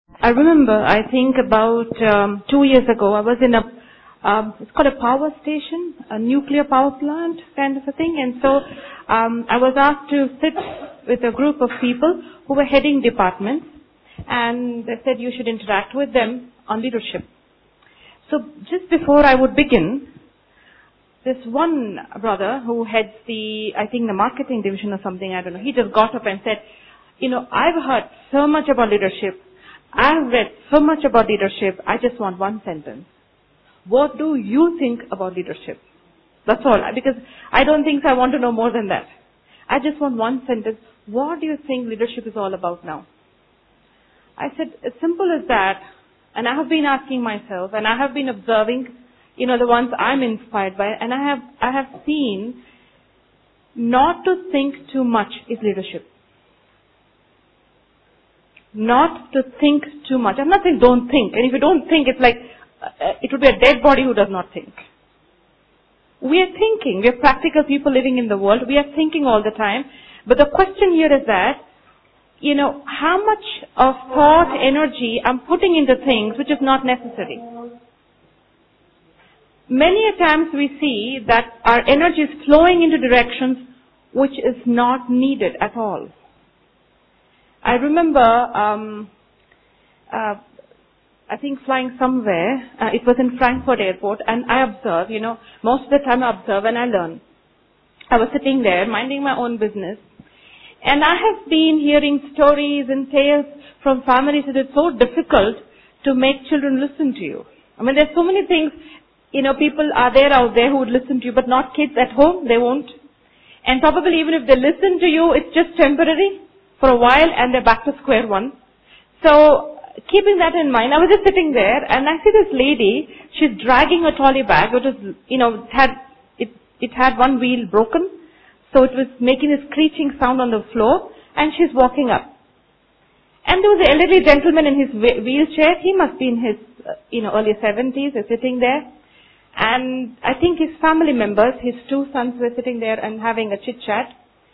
I remember, I think about 2 years ago, I was in it's called a power station, a nuclear power plant kind of a thing. And so I was asked to sit with a group of people who were heading departments. And they said you should interact with them on leadership. So just before I would begin, this one brother who heads the marketing division or something, I don't know, he just got up and said, I've heard so much about leadership. I've read so much about leadership. I just want one sentence. What do you think about leadership? That's all. Because I don't think I want to know more than that. I just want one sentence. What do you think leadership is all about now? I said, as simple as that. And I have been asking myself, and I have been observing, the ones I'm inspired by, and I have seen not to think too much is leadership. Not to think too much. I'm not saying don't think. And if you don't think, it's like, it would be a dead body who does not think. We are thinking. We are practical people living in the world. We are thinking all the time. But the question here is that, how much of thought, energy I'm putting into things which is not necessary. Many a times we see that our energy is flowing into directions which is not needed at all. I remember, I think flying somewhere, it was in Frankfurt airport, and I observed, most of the time I observe and I learn. I was sitting there minding my own business, and I have been hearing stories and tales from families that it's so difficult to make children listen to you. I mean, there's so many things, people are there out there who would listen to you, but not kids at home, they won't. And probably even if they listen to you, it's just temporary for a while and they're back to square one. So, keeping that in mind, I was just sitting there and I see this lady, she's dragging a trolley bag, which was, it had one wheel broken. So it was making a screeching sound on the floor, and she's walking up. And there was an elderly gentleman in his wheelchair. He must be in his, early 70s. He's sitting there. And I think his family members, his two sons, were sitting there and having a chit-chat.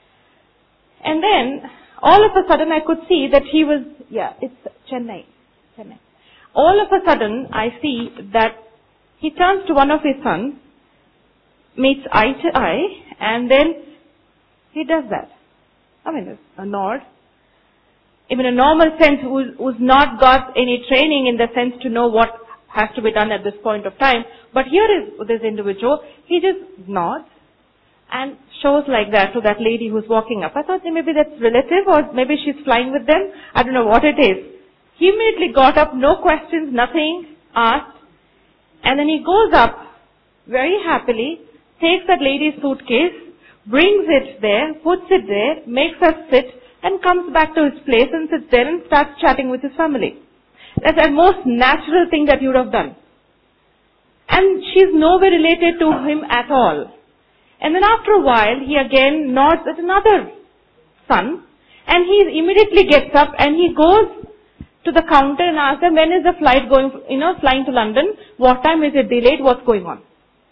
And then, all of a sudden, I could see that he was, it's Chennai. All of a sudden, I see that he turns to one of his sons, meets eye to eye, and then he does that. I mean, it's a nod. Even a normal sense who's not got any training in the sense to know what has to be done at this point of time. But here is this individual, he just nods and shows like that to that lady who's walking up. I thought maybe that's relative or maybe she's flying with them. I don't know what it is. He immediately got up, no questions, nothing, asked. And then he goes up very happily, takes that lady's suitcase, brings it there, puts it there, makes us sit, and comes back to his place and sits there and starts chatting with his family. That's the most natural thing that you would have done. And she's nowhere related to him at all. And then after a while, he again nods at another son, and he immediately gets up and he goes to the counter and asks them, when is the flight going, flying to London? What time is it delayed? What's going on?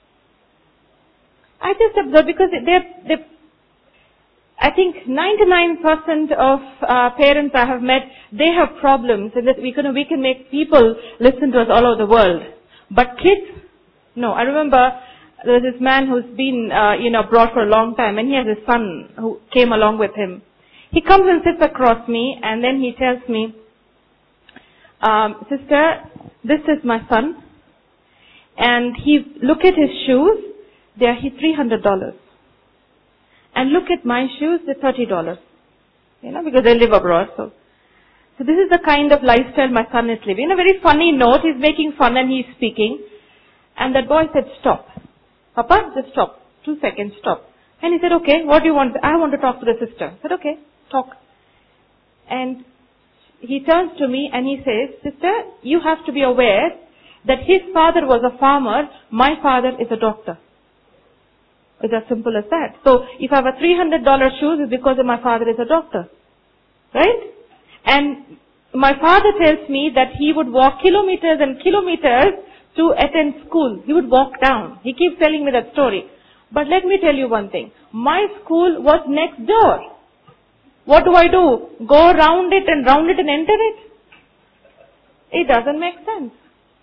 I just observe because I think 99% of parents I have met, they have problems and that we can make people listen to us all over the world. But kids, no. I remember there was this man who's been, abroad for a long time, and he has a son who came along with him. He comes and sits across me, and then he tells me, sister, this is my son, and look at his shoes. They're $300. And look at my shoes, they're $30. Because they live abroad. So this is the kind of lifestyle my son is living. In a very funny note, he's making fun and he's speaking. And that boy said, stop. Papa, just stop. 2 seconds, stop. And he said, okay, what do you want? I want to talk to the sister. I said, okay, talk. And he turns to me and he says, sister, you have to be aware that his father was a farmer, my father is a doctor. It's as simple as that. So if I have a $300 shoes, it's because my father is a doctor. Right? And my father tells me that he would walk kilometers and kilometers to attend school. He would walk down. He keeps telling me that story. But let me tell you one thing. My school was next door. What do? Go round it and enter it? It doesn't make sense.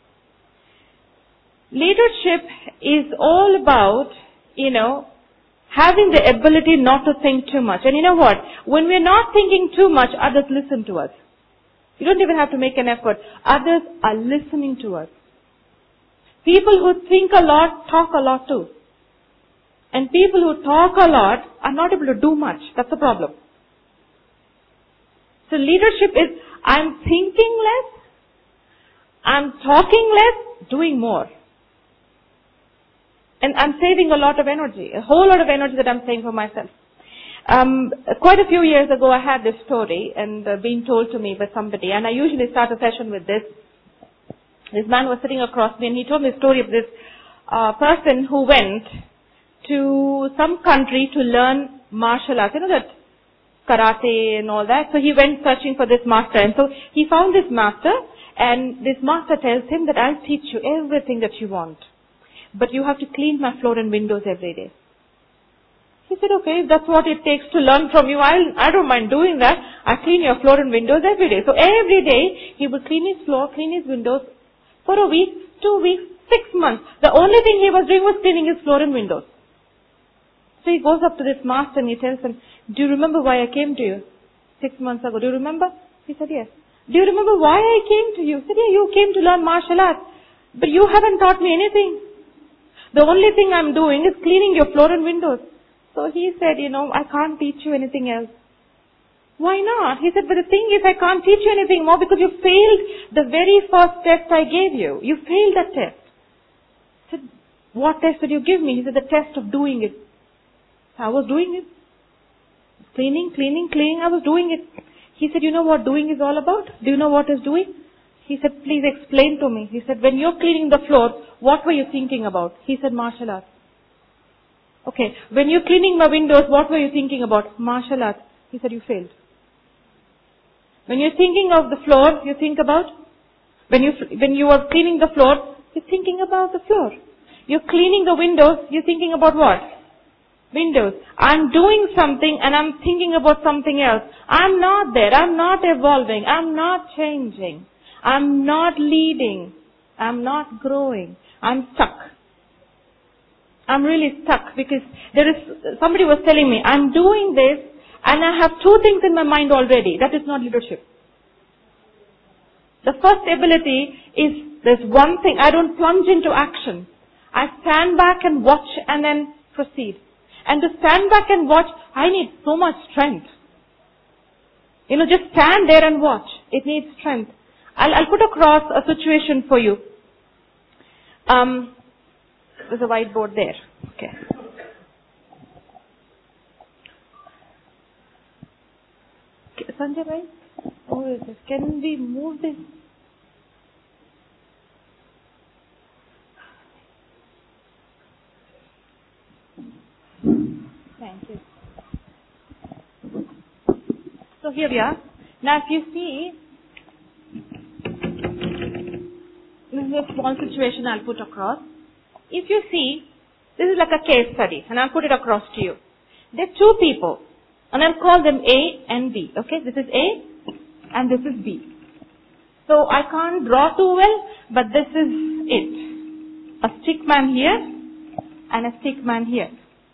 Leadership is all about, having the ability not to think too much. And you know what? When we're not thinking too much, others listen to us. You don't even have to make an effort. Others are listening to us. People who think a lot talk a lot too. And people who talk a lot are not able to do much. That's the problem. So leadership is, I'm thinking less, I'm talking less, doing more. And I'm saving a lot of energy, a whole lot of energy that I'm saving for myself. Quite a few years ago, I had this story and being told to me by somebody, and I usually start a session with this. This man was sitting across me, and he told me the story of this person who went to some country to learn martial arts. You know that karate and all that. So he went searching for this master, and so he found this master, and this master tells him that I'll teach you everything that you want, but you have to clean my floor and windows every day. He said, okay, if that's what it takes to learn from you, I don't mind doing that. I clean your floor and windows every day. So every day, he would clean his floor, clean his windows for a week, 2 weeks, 6 months. The only thing he was doing was cleaning his floor and windows. So he goes up to this master and he tells him, do you remember why I came to you 6 months ago? Do you remember? He said, yes. Do you remember why I came to you? He said, yeah, you came to learn martial arts, but you haven't taught me anything. The only thing I'm doing is cleaning your floor and windows. So he said, I can't teach you anything else. Why not? He said, but the thing is, I can't teach you anything more because you failed the very first test I gave you. You failed that test. I said, what test did you give me? He said, the test of doing it. I was doing it. Cleaning, I was doing it. He said, you know what doing is all about? Do you know what is doing? He said, please explain to me. He said, when you're cleaning the floor, what were you thinking about? He said, martial arts. Okay, when you're cleaning my windows, what were you thinking about? Martial arts. He said, you failed. When you're thinking of the floor, you think about? When you are cleaning the floor, you're thinking about the floor. You're cleaning the windows, you're thinking about what? Windows. I'm doing something and I'm thinking about something else. I'm not there. I'm not evolving. I'm not changing. I'm not leading. I'm not growing. I'm stuck. I'm really stuck because somebody was telling me, I'm doing this and I have 2 things in my mind already. That is not leadership. The first ability is there's one thing. I don't plunge into action. I stand back and watch and then proceed. And to stand back and watch, I need so much strength. Just stand there and watch. It needs strength. I'll put across a situation for you. There's a whiteboard there. Okay. Sanjay, right? Oh, is this? Can we move this? Thank you. So here we are. Now if you see, this is a small situation I'll put across. If you see, this is like a case study, and I'll put it across to you. There are 2 people, and I'll call them A and B. Okay, this is A, and this is B. So I can't draw too well, but this is it. A stick man here, and a stick man here.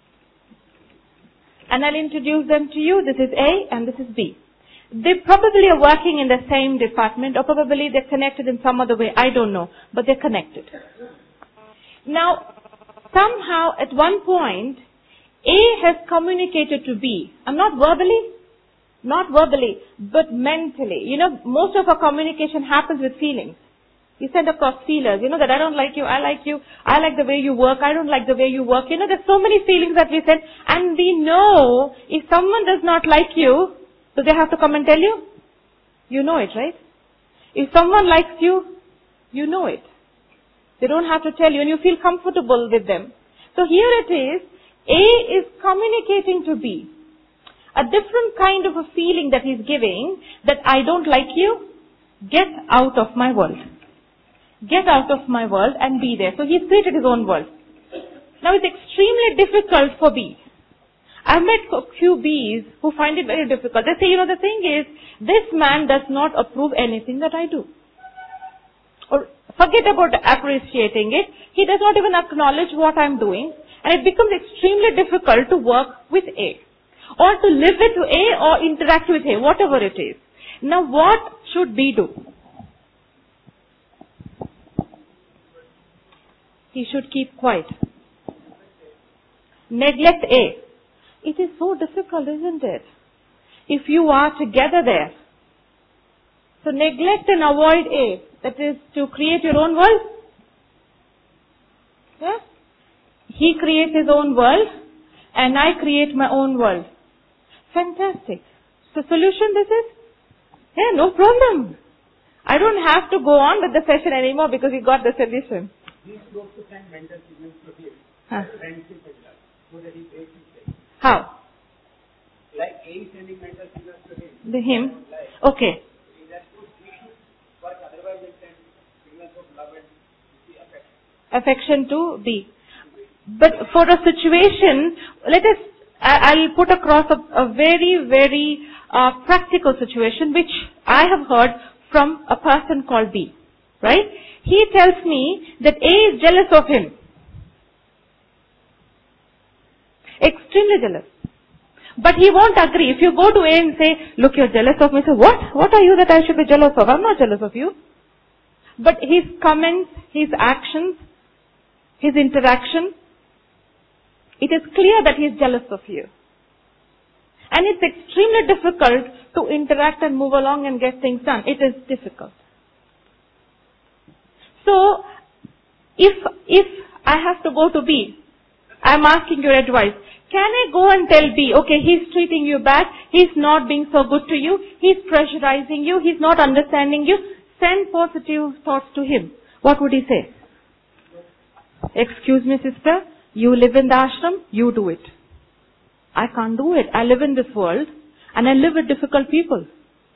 And I'll introduce them to you. This is A, and this is B. They probably are working in the same department, or probably they're connected in some other way. I don't know, but they're connected. Now, somehow at one point, A has communicated to B. And not verbally, but mentally. Most of our communication happens with feelings. You send across feelers. That I don't like you, I like you, I like the way you work, I don't like the way you work. There's so many feelings that we send. And we know if someone does not like you, do they have to come and tell you? You know it, right? If someone likes you, you know it. They don't have to tell you and you feel comfortable with them. So here it is, A is communicating to B. A different kind of a feeling that he's giving, that I don't like you, get out of my world. Get out of my world and be there. So he's created his own world. Now it's extremely difficult for B. I've met a few Bs who find it very difficult. They say, the thing is, this man does not approve anything that I do. or forget about appreciating it. He does not even acknowledge what I'm doing, and it becomes extremely difficult to work with A, or to live with A or interact with A, whatever it is. Now what should B do? He should keep quiet. Neglect A. It is so difficult, isn't it? If you are together there. So neglect and avoid A. That is to create your own world. Yeah? He creates his own world and I create my own world. Fantastic. So solution this is? Yeah, no problem. I don't have to go on with the session anymore because we got the solution. He supposed to send mental signals to him. Friendship and love. So that he breaks his faith. How? Like A is sending mental signals to him. The him? Okay. He should work, otherwise they send signals of love and affection. Affection to B. But for a situation, I'll put across a very, very practical situation which I have heard from a person called B. Right? He tells me that A is jealous of him. Extremely jealous. But he won't agree. If you go to A and say, look, you're jealous of me, say, what? What are you that I should be jealous of? I'm not jealous of you. But his comments, his actions, his interaction, it is clear that he is jealous of you. And it's extremely difficult to interact and move along and get things done. It is difficult. So, if I have to go to B, I'm asking your advice. Can I go and tell B, okay, he's treating you bad, he's not being so good to you, he's pressurizing you, he's not understanding you, send positive thoughts to him. What would he say? Excuse me, sister, you live in the ashram, you do it. I can't do it. I live in this world and I live with difficult people.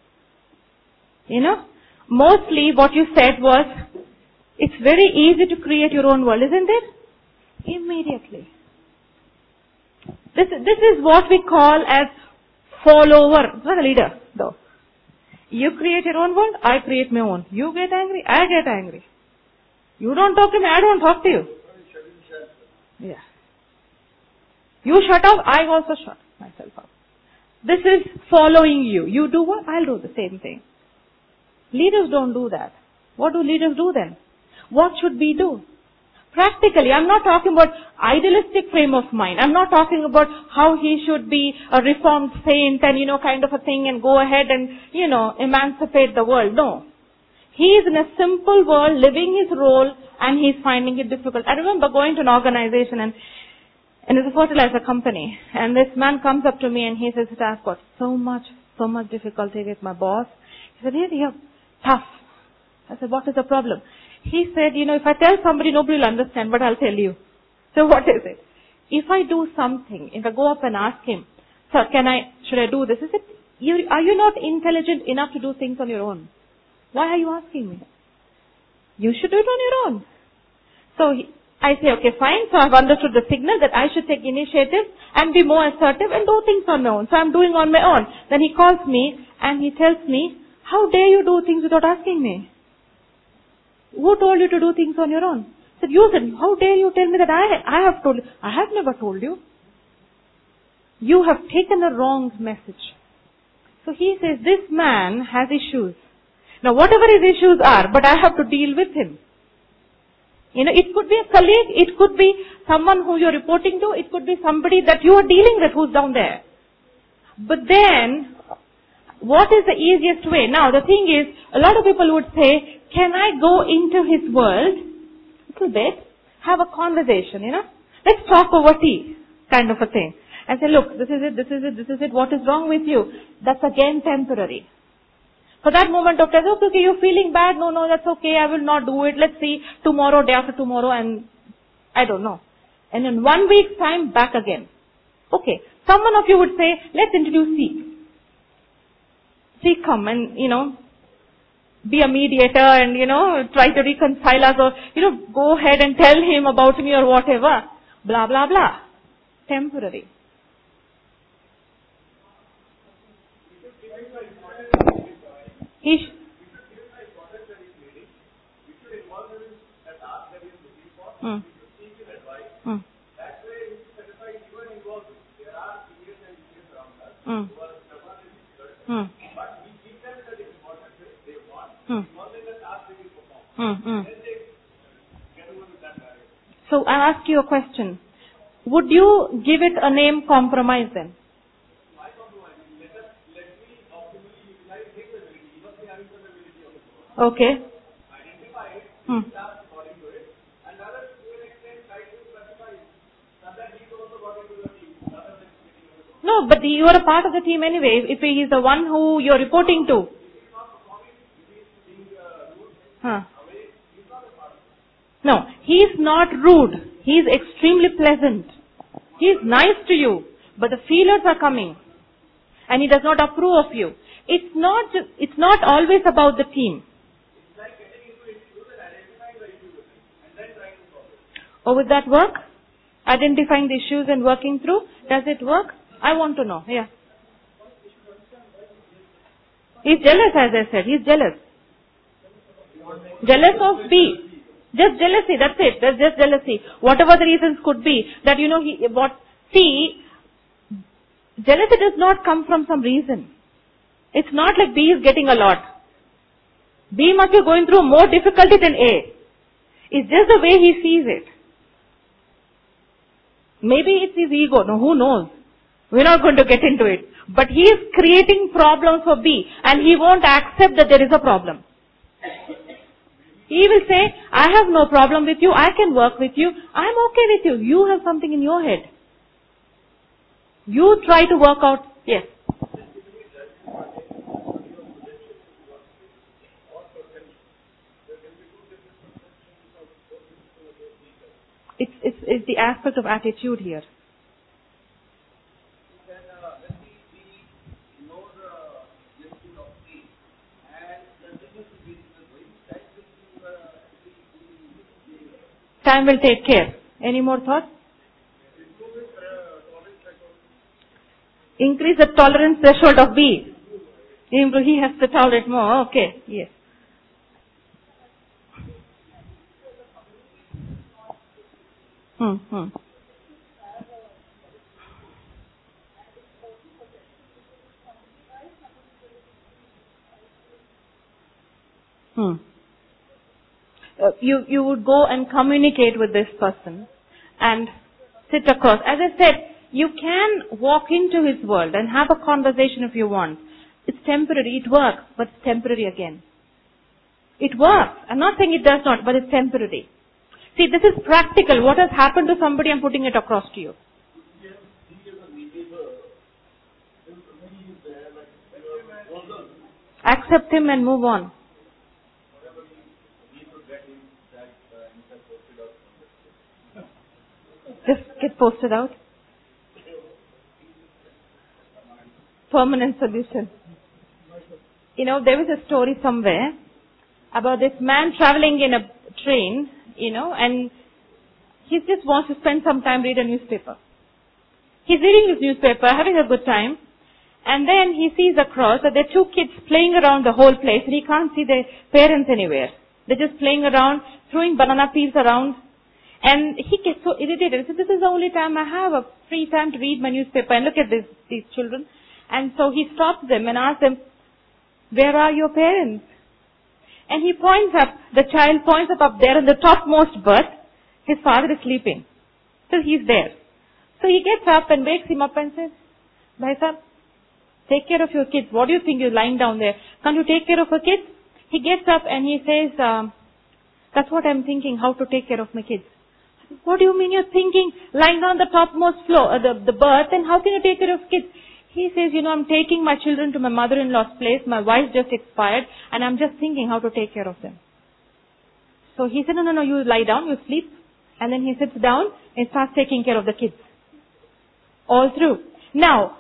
You know, mostly what you said was, it's very easy to create your own world, isn't it? Immediately. This is what we call as follower. It's not a leader, though. You create your own world, I create my own. You get angry, I get angry. You don't talk to me, I don't talk to you. Yeah. You shut up, I also shut myself up. This is following you. You do what? I'll do the same thing. Leaders don't do that. What do leaders do then? What should we do? Practically, I'm not talking about idealistic frame of mind. I'm not talking about how he should be a reformed saint and, kind of a thing and go ahead and, emancipate the world. No. He is in a simple world, living his role, and he's finding it difficult. I remember going to an organization and it's a fertilizer company. And this man comes up to me and he says, I've got so much difficulty with my boss. He said, you're tough. I said, what is the problem? He said, if I tell somebody, nobody will understand, but I'll tell you. So what is it? If I do something, if I go up and ask him, sir, should I do this? He said, are you not intelligent enough to do things on your own? Why are you asking me? You should do it on your own. So I say, okay, fine. So I've understood the signal that I should take initiative and be more assertive and do things on my own. So I'm doing on my own. Then he calls me and he tells me, how dare you do things without asking me? Who told you to do things on your own? I said, you said, how dare you tell me that I have told you? I have never told you. You have taken the wrong message. So he says, this man has issues. Now whatever his issues are, but I have to deal with him. It could be a colleague, it could be someone who you're reporting to, it could be somebody that you are dealing with who's down there. But then, what is the easiest way? Now the thing is, a lot of people would say, can I go into his world, a little bit, have a conversation, let's talk over tea, kind of a thing. And say, look, this is it, what is wrong with you? That's again temporary. For that moment of time, okay, you're feeling bad, no, that's okay, I will not do it, let's see, tomorrow, day after tomorrow, and I don't know. And in 1 week's time, back again. Okay, someone of you would say, let's introduce C. C come and, be a mediator and, try to reconcile us or, go ahead and tell him about me or whatever. Blah, blah, blah. Temporary. Hmm. Hmm. Hmm. Hmm. Hmm. Hmm. So I ask you a question. Would you give it a name compromise then? Okay. Hmm. No, but you are a part of the team anyway. If he is the one who you're reporting to. Huh. No, he is not rude. He is extremely pleasant. He is nice to you. But the feelers are coming. And he does not approve of you. It's not always about the team. Or would that work? Identifying the issues and working through? Does it work? I want to know. Yeah. He's jealous, as I said. He's jealous. Jealous of B. Just jealousy, that's it. That's just jealousy. Whatever the reasons could be, that jealousy does not come from some reason. It's not like B is getting a lot. B must be going through more difficulty than A. It's just the way he sees it. Maybe it's his ego. No, who knows? We're not going to get into it. But he is creating problems for B, and he won't accept that there is a problem. He will say, I have no problem with you, I can work with you, I'm okay with you. You have something in your head. You try to work out, yes. It's the aspect of attitude here. Time will take care. Any more thoughts? Increase the tolerance threshold of B. He has to tolerate more. Okay. Yes. Hmm. You would go and communicate with this person and sit across. As I said, you can walk into his world and have a conversation if you want. It's temporary. It works, but it's temporary again. It works. I'm not saying it does not, but it's temporary. See, this is practical. What has happened to somebody, I'm putting it across to you. Accept him and move on. Just get posted out. Permanent solution. There was a story somewhere about this man traveling in a train, and he just wants to spend some time, read a newspaper. He's reading his newspaper, having a good time, and then he sees across that there are two kids playing around the whole place, and he can't see their parents anywhere. They're just playing around, throwing banana peels around, and he gets so irritated. So this is the only time I have a free time to read my newspaper and look at these children. And so he stops them and asks them, where are your parents? And he points up, the child points up there in the topmost berth. His father is sleeping. So he's there. So he gets up and wakes him up and says, Bhai Sahab, take care of your kids. What do you think, you're lying down there? Can't you take care of your kids? He gets up and he says, that's what I'm thinking, how to take care of my kids. What do you mean you're thinking, lying down the topmost floor, the berth, and how can you take care of kids? He says, I'm taking my children to my mother-in-law's place. My wife just expired, and I'm just thinking how to take care of them. So he said, no, you lie down, you sleep. And then he sits down and starts taking care of the kids. All through. Now,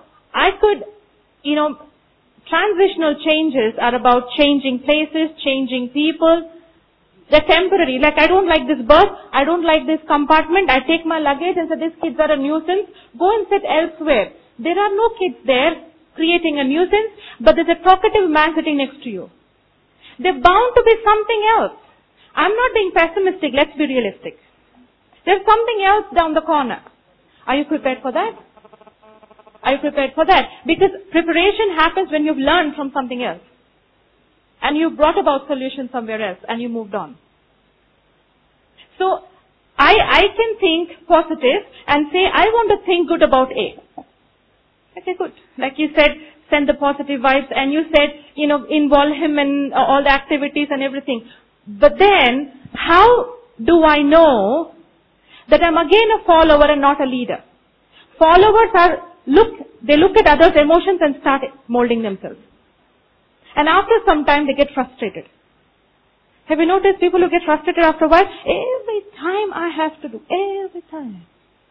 transitional changes are about changing places, changing people. They're temporary. Like, I don't like this berth, I don't like this compartment, I take my luggage and say, these kids are a nuisance, go and sit elsewhere. There are no kids there creating a nuisance, but there's a talkative man sitting next to you. They're bound to be something else. I'm not being pessimistic. Let's be realistic. There's something else down the corner. Are you prepared for that? Are you prepared for that? Because preparation happens when you've learned from something else. And you brought about solution somewhere else and you moved on. So, I can think positive and say, I want to think good about A. Okay, good. Like you said, send the positive vibes, and you said, involve him in all the activities and everything. But then, how do I know that I'm again a follower and not a leader? Followers they look at others' emotions and start molding themselves. And after some time, they get frustrated. Have you noticed people who get frustrated after a while? Every time I have to do. Every time.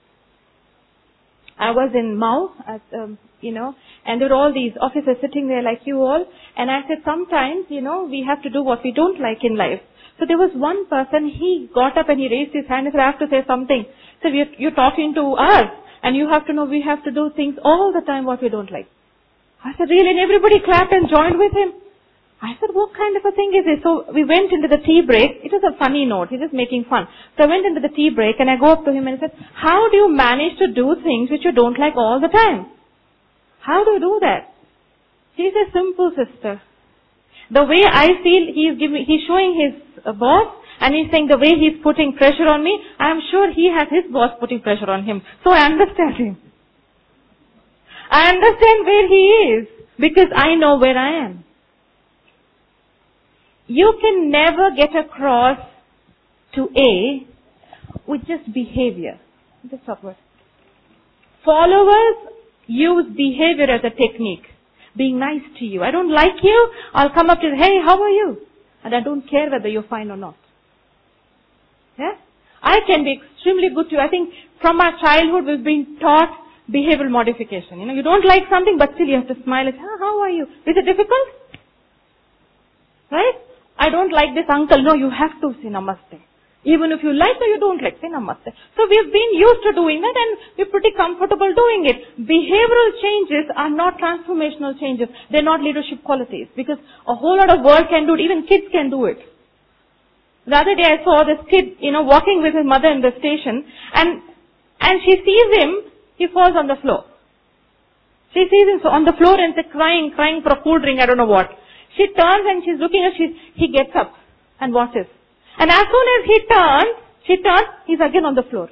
I was in Mau, and there were all these officers sitting there like you all. And I said, sometimes, we have to do what we don't like in life. So there was one person, he got up and he raised his hand and said, I have to say something. So you're talking to us, and you have to know we have to do things all the time what we don't like. I said, really? And everybody clapped and joined with him. I said, what kind of a thing is this? So we went into the tea break. It was a funny note. He's just making fun. So I went into the tea break and I go up to him and I said, how do you manage to do things which you don't like all the time? How do you do that? He's a simple sister. The way I feel, he's showing his boss and he's saying the way he's putting pressure on me, I'm sure he has his boss putting pressure on him. So I understand him. I understand where he is because I know where I am. You can never get across to A with just behavior. Just stop it. Followers use behavior as a technique. Being nice to you. I don't like you. I'll come up to you, hey, how are you? And I don't care whether you're fine or not. Yeah? I can be extremely good to you. I think from our childhood we've been taught behavioral modification. You don't like something but still you have to smile and say, how are you? Is it difficult? Right? I don't like this uncle. No, you have to say namaste. Even if you like or you don't like, say namaste. So we've been used to doing that and we're pretty comfortable doing it. Behavioral changes are not transformational changes. They're not leadership qualities because a whole lot of world can do it. Even kids can do it. The other day I saw this kid, walking with his mother in the station and she sees him, he falls on the floor. She sees him on the floor and she's crying for a cool drink, I don't know what. She turns and she's looking at, he gets up and watches. And as soon as she turns, he's again on the floor.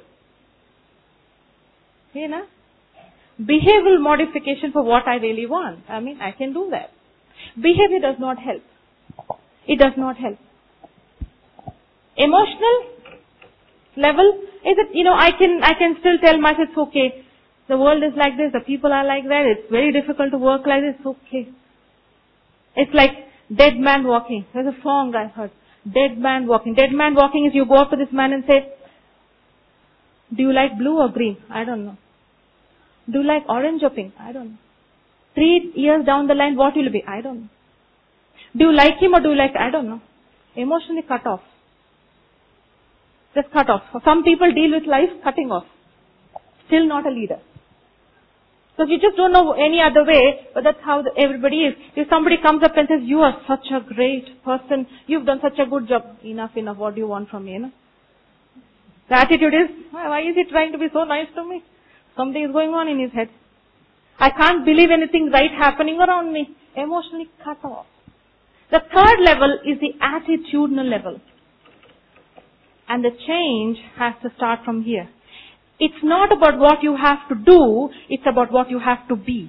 Behavioral modification for what I really want. I can do that. Behavior does not help. It does not help. Emotional level, is it, I can still tell myself, it's okay. The world is like this, the people are like that, it's very difficult to work like this, it's okay. It's like dead man walking. There's a song I heard. Dead man walking. Dead man walking is you go up to this man and say, do you like blue or green? I don't know. Do you like orange or pink? I don't know. 3 years down the line, what will you be? I don't know. Do you like him or do you like, I don't know. Emotionally cut off. Just cut off. Some people deal with life cutting off. Still not a leader. Because you just don't know any other way, but that's how everybody is. If somebody comes up and says, you are such a great person, you've done such a good job, enough, what do you want from me, The attitude is, why is he trying to be so nice to me? Something is going on in his head. I can't believe anything right happening around me. Emotionally cut off. The third level is the attitudinal level. And the change has to start from here. It's not about what you have to do, it's about what you have to be.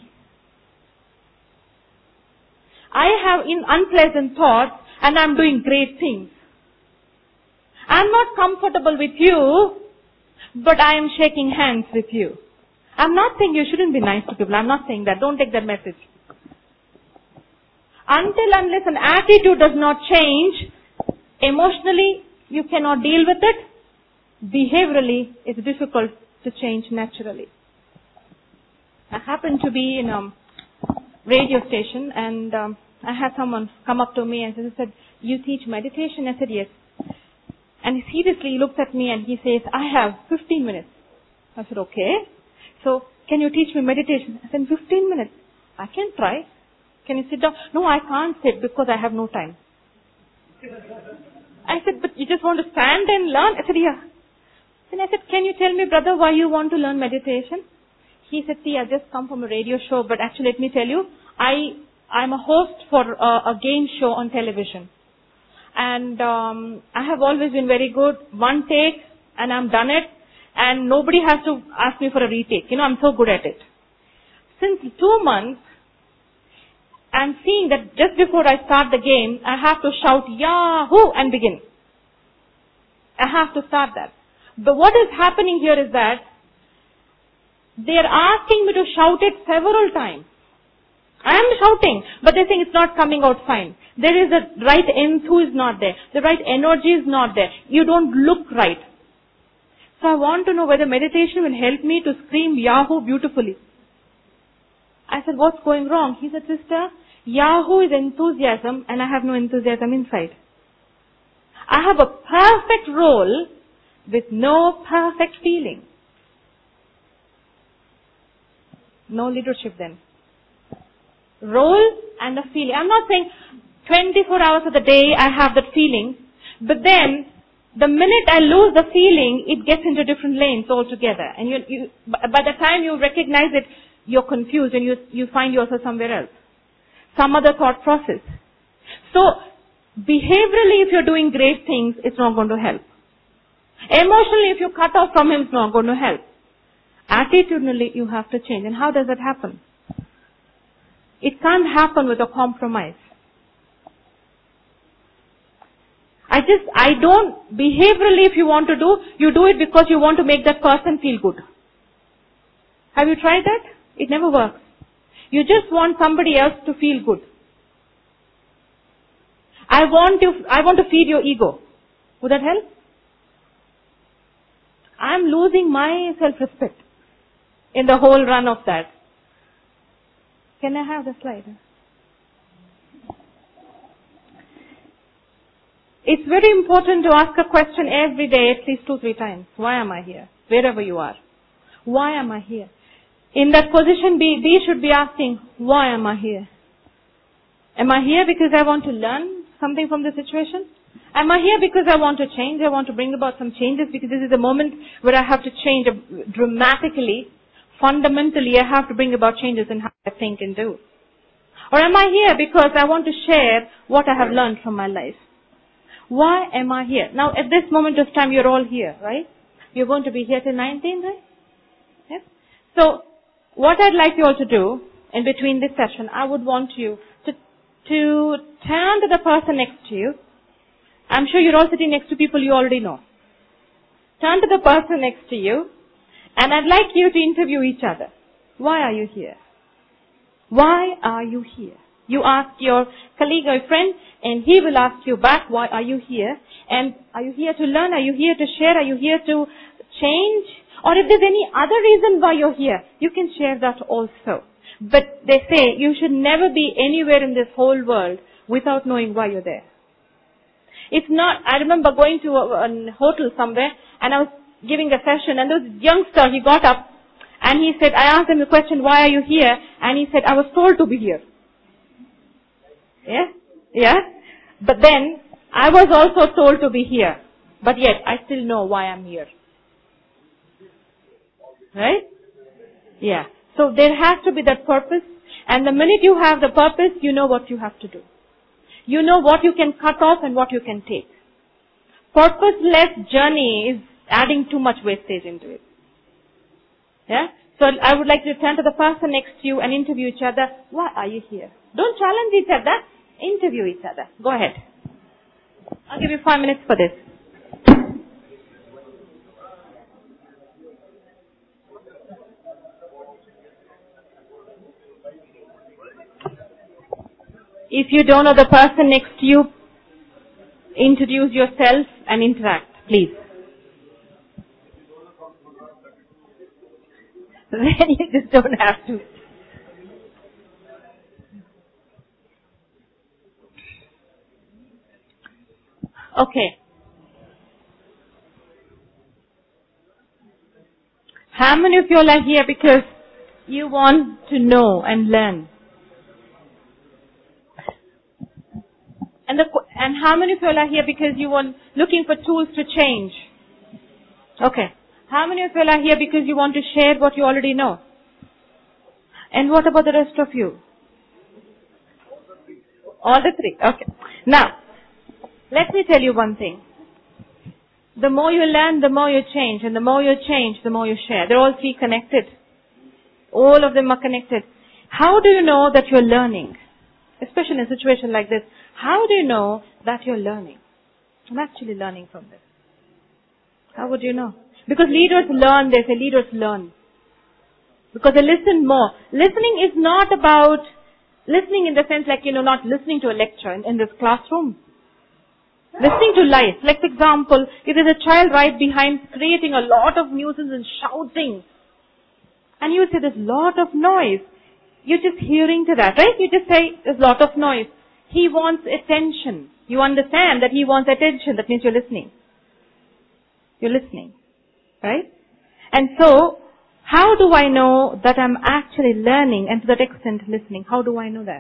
I have unpleasant thoughts and I'm doing great things. I'm not comfortable with you, but I am shaking hands with you. I'm not saying you shouldn't be nice to people. I'm not saying that. Don't take that message. Unless an attitude does not change, emotionally you cannot deal with it. Behaviorally, it's difficult to change naturally. I happened to be in a radio station and I had someone come up to me and said, you teach meditation? I said, yes. And seriously, he looks at me and he says, I have 15 minutes. I said, okay. So, can you teach me meditation? I said, 15 minutes. I can try. Can you sit down? No, I can't sit because I have no time. I said, but you just want to stand and learn? I said, yeah. Then I said, can you tell me, brother, why you want to learn meditation? He said, see, I just come from a radio show, but actually let me tell you, I'm a host for a game show on television. And I have always been very good. One take and I'm done it. And nobody has to ask me for a retake. I'm so good at it. Since 2 months, I'm seeing that just before I start the game, I have to shout Yahoo and begin. I have to start that. But what is happening here is that they are asking me to shout it several times. I am shouting, but they're saying it's not coming out fine. There is a right enthuse is not there. The right energy is not there. You don't look right. So I want to know whether meditation will help me to scream Yahoo beautifully. I said, what's going wrong? He said, sister, Yahoo is enthusiasm and I have no enthusiasm inside. I have a perfect role with no perfect feeling. No leadership then. Role and a feeling. I'm not saying 24 hours of the day I have that feeling, but then the minute I lose the feeling, it gets into different lanes altogether. And by the time you recognize it, you're confused and you find yourself somewhere else. Some other thought process. So, behaviorally, if you're doing great things, it's not going to help. Emotionally, if you cut off from him, it's not going to help. Attitudinally, you have to change. And how does that happen? It can't happen with a compromise. Behaviorally, if you want to do, you do it because you want to make that person feel good. Have you tried that? It never works. You just want somebody else to feel good. I want to feed your ego. Would that help? I'm losing my self-respect in the whole run of that. Can I have the slide? It's very important to ask a question every day, at least 2-3 times. Why am I here? Wherever you are. Why am I here? In that position, B should be asking, why am I here? Am I here because I want to learn something from the situation? Am I here because I want to change? I want to bring about some changes because this is a moment where I have to change dramatically. Fundamentally, I have to bring about changes in how I think and do. Or am I here because I want to share what I have learned from my life? Why am I here? Now, at this moment of time, you're all here, right? You're going to be here till 19, right? Yes? So, what I'd like you all to do in between this session, I would want you to turn to the person next to you. I'm sure you're all sitting next to people you already know. Turn to the person next to you, and I'd like you to interview each other. Why are you here? Why are you here? You ask your colleague or friend, and he will ask you back, why are you here? And are you here to learn? Are you here to share? Are you here to change? Or if there's any other reason why you're here, you can share that also. But they say you should never be anywhere in this whole world without knowing why you're there. It's not, I remember going to a hotel somewhere, and I was giving a session, and there was a youngster, he got up, and he said, I asked him the question, why are you here? And he said, I was told to be here. Yeah? But then, I was also told to be here. But yet, I still know why I'm here. Right? Yeah. So there has to be that purpose. And the minute you have the purpose, you know what you have to do. You know what you can cut off and what you can take. Purposeless journey is adding too much wastage into it. Yeah? So I would like you to turn to the person next to you and interview each other. Why are you here? Don't challenge each other. Interview each other. Go ahead. I'll give you 5 minutes for this. If you don't know the person next to you, introduce yourself and interact, please. Then you just don't have to. Okay. How many of you all are here because you want to know and learn? And how many of you are here because you were looking for tools to change? Okay. How many of you are here because you want to share what you already know? And what about the rest of you? All the three. Okay. Now, let me tell you one thing. The more you learn, the more you change. And the more you change, the more you share. They're all three connected. All of them are connected. How do you know that you're learning? Especially in a situation like this. How do you know that you're learning? I'm actually learning from this. How would you know? Because leaders learn, they say leaders learn. Because they listen more. Listening is not about listening in the sense like, not listening to a lecture in this classroom. Listening to life. Like, for example, if there's a child right behind creating a lot of nuisance and shouting, and you say there's a lot of noise, you're just hearing to that, right? You just say there's a lot of noise. He wants attention. You understand that he wants attention. That means you're listening. You're listening. Right? And so, how do I know that I'm actually learning and to that extent listening? How do I know that?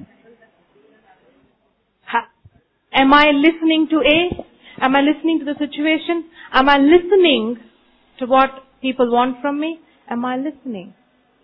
Am I listening to A? Am I listening to the situation? Am I listening to what people want from me? Am I listening?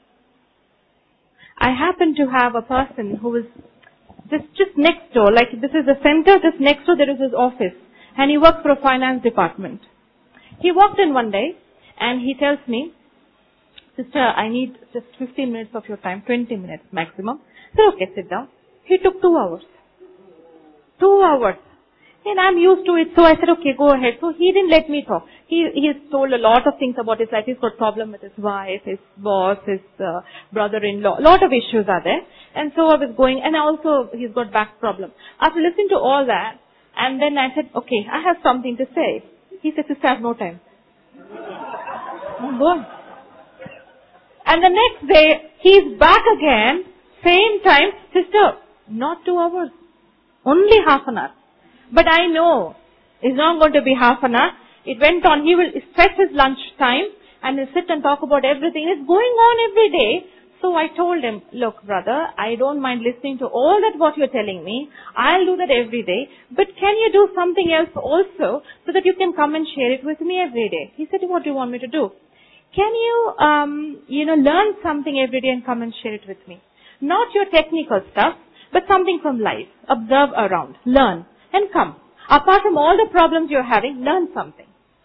I happen to have a person who is just next door, like this is the center, just next door there is his office. And he works for a finance department. He walked in one day and he tells me, "Sister, I need just 15 minutes of your time, 20 minutes maximum." I said, "Okay, sit down." He took 2 hours. 2 hours. And I'm used to it, so I said, "Okay, go ahead." So he didn't let me talk. He has told a lot of things about his life. He's got problem with his wife, his boss, his brother-in-law. A lot of issues are there. And so I was going, and also he's got back problem. After listening to all that, and then I said, "Okay, I have something to say." He said, "Sister, I have no time." Oh, boy. And the next day, he's back again, same time. "Sister, not 2 hours, only half an hour." But I know it's not going to be half an hour. It went on. He will stretch his lunch time and he'll sit and talk about everything. It's going on every day. So I told him, "Look, brother, I don't mind listening to all that what you're telling me. I'll do that every day. But can you do something else also so that you can come and share it with me every day?" He said, "What do you want me to do?" "Can you, learn something every day and come and share it with me? Not your technical stuff, but something from life. Observe around. Learn. And come. Apart from all the problems you're having, learn something."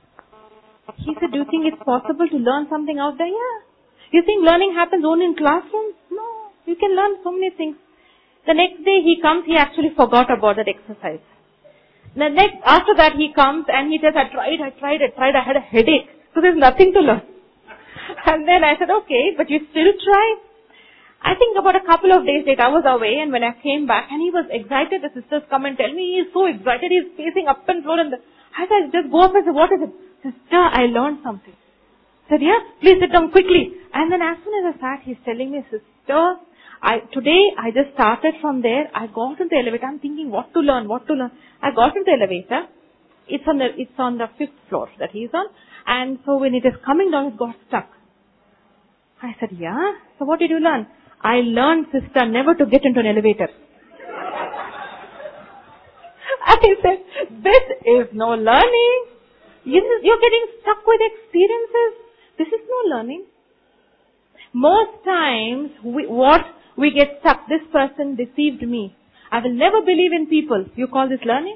He said, "Do you think it's possible to learn something out there?" "Yeah." "You think learning happens only in classrooms?" "No. You can learn so many things." The next day he comes, he actually forgot about that exercise. After that he comes and he says, I tried, I had a headache. So there's nothing to learn. And then I said, "Okay, but you still try?" I think about a couple of days later, I was away, and when I came back, and he was excited. The sisters come and tell me he is so excited. He's pacing up and down. I said, "Just go up and say, what is it?" "Sister, I learned something." I said, "Yeah, please sit down quickly." And then as soon as I sat, he's telling me, "Sister, today I just started from there. I got into the elevator. I'm thinking what to learn. I got into the elevator. It's on the 5th floor that he's on. And so when it is coming down, it got stuck." I said, "Yeah? So what did you learn?" "I learned, sister, never to get into an elevator." I said, "This is no learning. You're getting stuck with experiences. This is no learning." Most times, we get stuck. This person deceived me. I will never believe in people. You call this learning?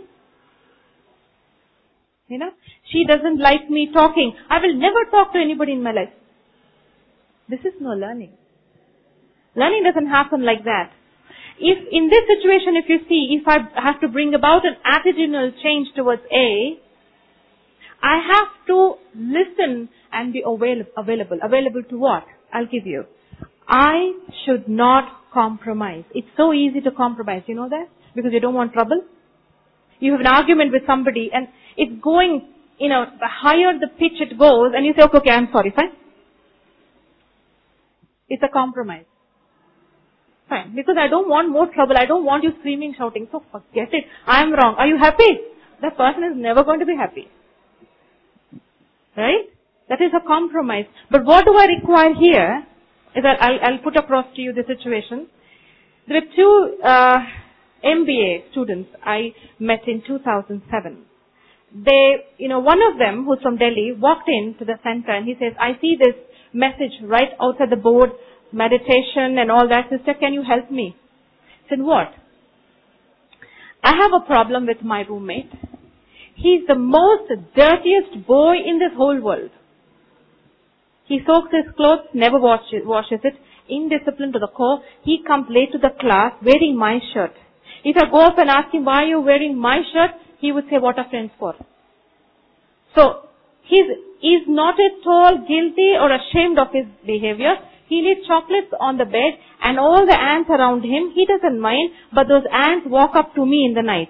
She doesn't like me talking. I will never talk to anybody in my life. This is no learning. Learning doesn't happen like that. If in this situation, if you see, if I have to bring about an attitudinal change towards A, I have to listen and be available. Available to what? I'll give you. I should not compromise. It's so easy to compromise. You know that? Because you don't want trouble. You have an argument with somebody and it's going, the higher the pitch it goes and you say, okay, I'm sorry, fine. It's a compromise. Fine. Because I don't want more trouble. I don't want you screaming, shouting. So forget it. I'm wrong. Are you happy? That person is never going to be happy. Right? That is a compromise. But what do I require here is that I'll put across to you the situation. There are MBA students I met in 2007. One of them who's from Delhi walked into the center and he says, I see this message right outside the board, meditation and all that. Sister, can you help me? I said, what? I have a problem with my roommate. He's the most dirtiest boy in this whole world. He soaks his clothes, never washes it, indisciplined to the core. He comes late to the class wearing my shirt. If I go up and ask him, why are you wearing my shirt? He would say, what are friends for? So, he's not at all guilty or ashamed of his behavior. He leaves chocolates on the bed and all the ants around him, he doesn't mind, but those ants walk up to me in the night.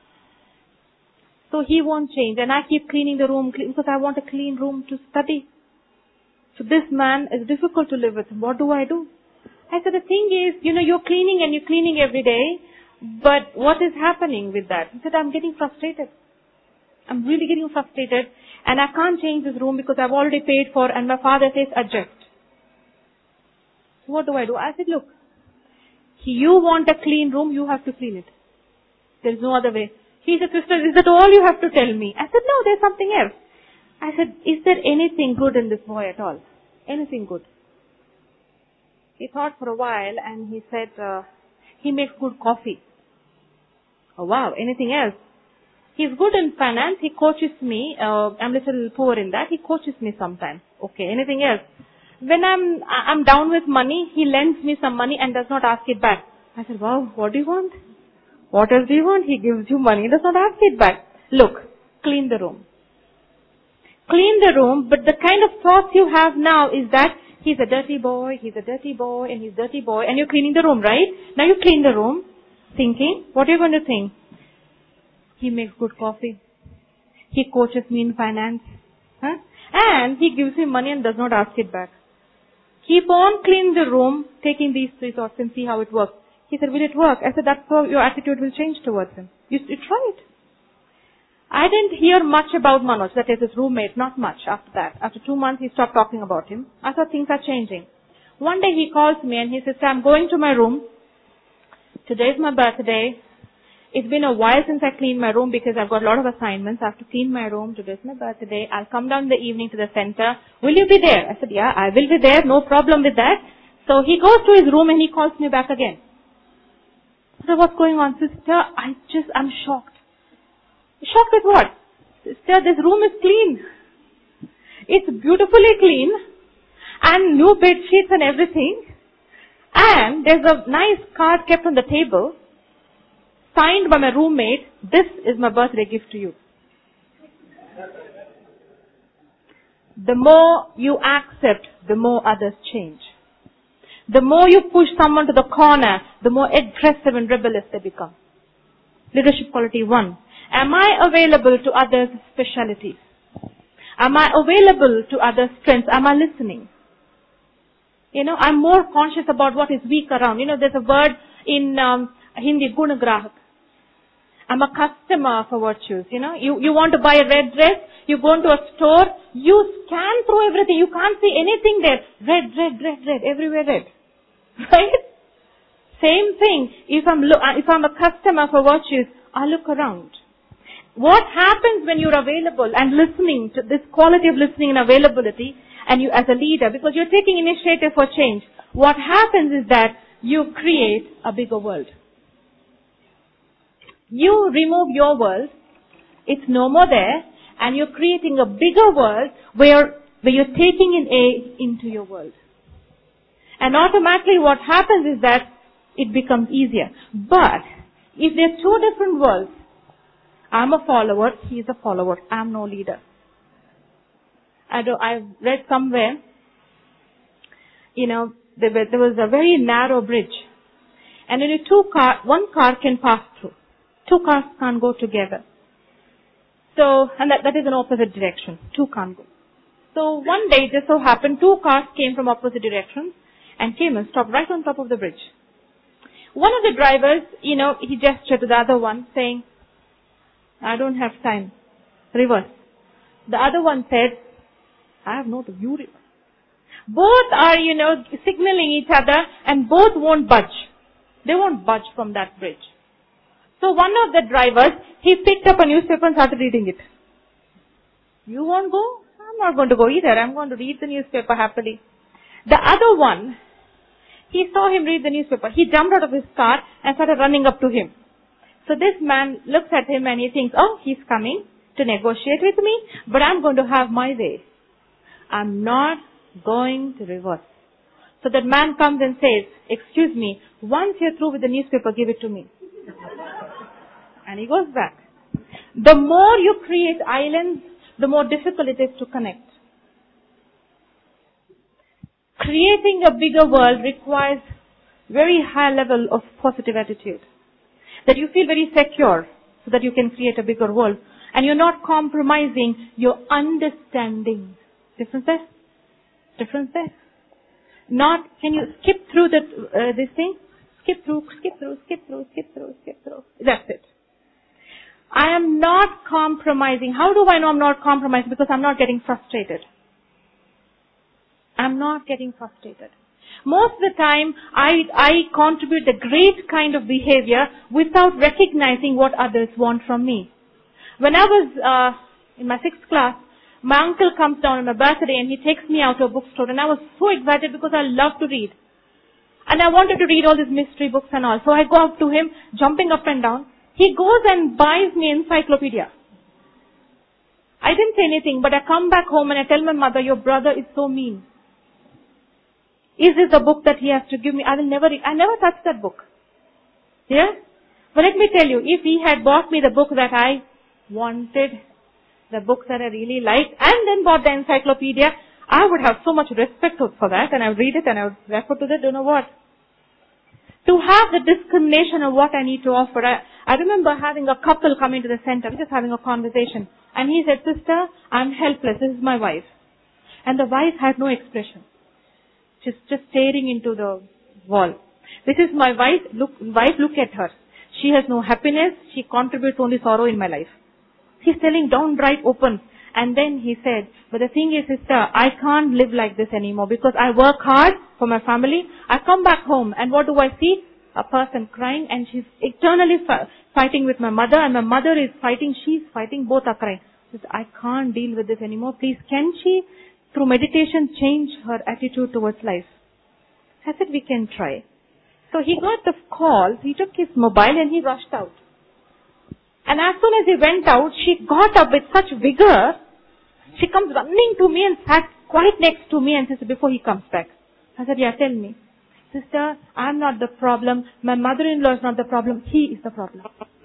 So he won't change. And I keep cleaning the room because I want a clean room to study. So this man is difficult to live with. What do I do? I said, the thing is, you're cleaning and you're cleaning every day, but what is happening with that? He said, I'm getting frustrated. I'm really getting frustrated and I can't change this room because I've already paid for and my father says adjust. What do? I said, look, you want a clean room, you have to clean it. There's no other way. He said, sister, is that all you have to tell me? I said, no, there's something else. I said, is there anything good in this boy at all? Anything good? He thought for a while and he said, he makes good coffee. Oh wow, anything else? He's good in finance, he coaches me, I'm a little poor in that, he coaches me sometimes. Okay, anything else? When I'm down with money, he lends me some money and does not ask it back. I said, wow, what do you want? What else do you want? He gives you money, does not ask it back. Look, clean the room. Clean the room, but the kind of thoughts you have now is that he's a dirty boy, and he's a dirty boy, and you're cleaning the room, right? Now you clean the room, thinking, what are you going to think? He makes good coffee. He coaches me in finance. Huh? And he gives me money and does not ask it back. Keep on cleaning the room, taking these three thoughts and see how it works. He said, will it work? I said, that's how your attitude will change towards him. You try it. I didn't hear much about Manoj, that is his roommate, not much after that. After 2 months, he stopped talking about him. I thought things are changing. One day he calls me and he says, I'm going to my room. Today's my birthday. It's been a while since I cleaned my room because I've got a lot of assignments. I have to clean my room. Today's my birthday. I'll come down in the evening to the center. Will you be there? I said, yeah, I will be there. No problem with that. So he goes to his room and he calls me back again. I said, what's going on, sister? I'm shocked. Shocked with what? Sister, this room is clean. It's beautifully clean and new bed sheets and everything. And there's a nice card kept on the table signed by my roommate. This is my birthday gift to you. The more you accept, the more others change. The more you push someone to the corner, the more aggressive and rebellious they become. Leadership quality 1. Am I available to others' specialities? Am I available to others' strengths? Am I listening? I'm more conscious about what is weak around. There's a word in Hindi, gunagrahak. I'm a customer for virtues. You want to buy a red dress, you go into a store, you scan through everything, you can't see anything there. Red, everywhere red. Right? Same thing. If I'm a customer for virtues, I look around. What happens when you're available and listening to this quality of listening and availability, and you as a leader, because you're taking initiative for change, what happens is that you create a bigger world. You remove your world, it's no more there, and you're creating a bigger world where you're taking in A into your world. And automatically what happens is that it becomes easier. But if there's two different worlds, I'm a follower, he's a follower, I'm no leader. I've read somewhere, there was a very narrow bridge. And only one car can pass through. Two cars can't go together. So, and that is an opposite direction. Two can't go. So one day, just so happened, two cars came from opposite directions and came and stopped right on top of the bridge. One of the drivers, he gestured to the other one saying, I don't have time. Reverse. The other one said, I have no time. You reverse. Both are, signaling each other and both won't budge. They won't budge from that bridge. So one of the drivers, he picked up a newspaper and started reading it. You won't go? I'm not going to go either. I'm going to read the newspaper happily. The other one, he saw him read the newspaper. He jumped out of his car and started running up to him. So this man looks at him and he thinks, oh, he's coming to negotiate with me, but I'm going to have my way. I'm not going to reverse. So that man comes and says, excuse me, once you're through with the newspaper, give it to me. And he goes back. The more you create islands, the more difficult it is to connect. Creating a bigger world requires very high level of positive attitude. That you feel very secure so that you can create a bigger world. And you're not compromising your understanding. Difference there? Difference there? Not, can you skip through this thing? Skip through. That's it. I am not compromising. How do I know I'm not compromising? Because I'm not getting frustrated. I'm not getting frustrated. Most of the time, I contribute a great kind of behavior without recognizing what others want from me. When I was in my 6th class, my uncle comes down on my birthday and he takes me out to a bookstore, and I was so excited because I love to read. And I wanted to read all these mystery books and all. So I go up to him, jumping up and down. He goes and buys me an encyclopedia. I didn't say anything, but I come back home and I tell my mother, your brother is so mean. Is this the book that he has to give me? I never touched that book. Yeah? But let me tell you, if he had bought me the book that I wanted, the books that I really liked, and then bought the encyclopedia, I would have so much respect for that, and I would read it and I would refer to that, don't know what. To have the discrimination of what I need to offer. I remember having a couple come into the center, just having a conversation. And he said, sister, I'm helpless. This is my wife. And the wife had no expression. She's just staring into the wall. This is my wife. Look at her. She has no happiness. She contributes only sorrow in my life. He's telling downright open. And then he said, but the thing is, sister, I can't live like this anymore because I work hard for my family. I come back home and what do I see? A person crying, and she's eternally fighting with my mother, and my mother is fighting, she's fighting, both are crying. She said, I can't deal with this anymore. Please, can she, through meditation, change her attitude towards life? I said, we can try. So he got the call, he took his mobile and he rushed out. And as soon as he went out, she got up with such vigor. She comes running to me and sat quite next to me and says, before he comes back. I said, yeah, tell me. Sister, I'm not the problem. My mother-in-law is not the problem. He is the problem.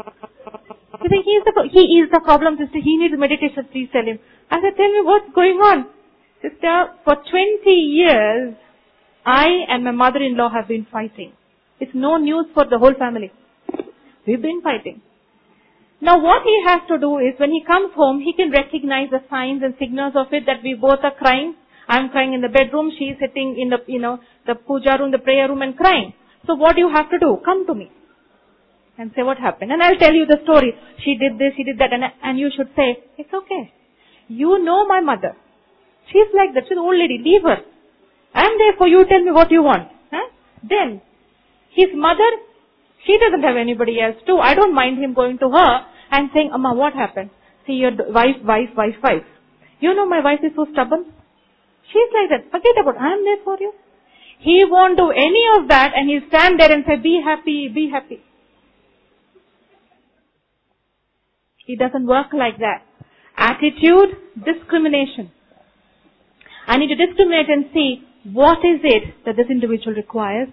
She said, he is the problem, sister. He needs meditation. Please tell him. I said, tell me what's going on. Sister, for 20 years, I and my mother-in-law have been fighting. It's no news for the whole family. We've been fighting. Now what he has to do is when he comes home, he can recognize the signs and signals of it that we both are crying. I'm crying in the bedroom. She is sitting in the puja room, the prayer room and crying. So what do you have to do? Come to me and say what happened. And I'll tell you the story. She did this, she did that. And you should say, it's okay. You know my mother. She's like that. She's an old lady. Leave her. I'm there for you. Tell me what you want. Huh? Then his mother, she doesn't have anybody else too. I don't mind him going to her and saying, Amma, what happened? See, your wife. You know my wife is so stubborn. She's like that. Forget about it. I'm there for you. He won't do any of that and he'll stand there and say, be happy, be happy. He doesn't work like that. Attitude, discrimination. I need to discriminate and see what is it that this individual requires.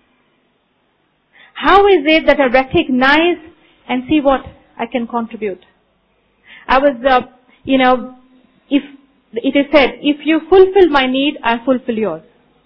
How is it that I recognize and see what I can contribute? I was, if it is said, if you fulfill my need, I fulfill yours.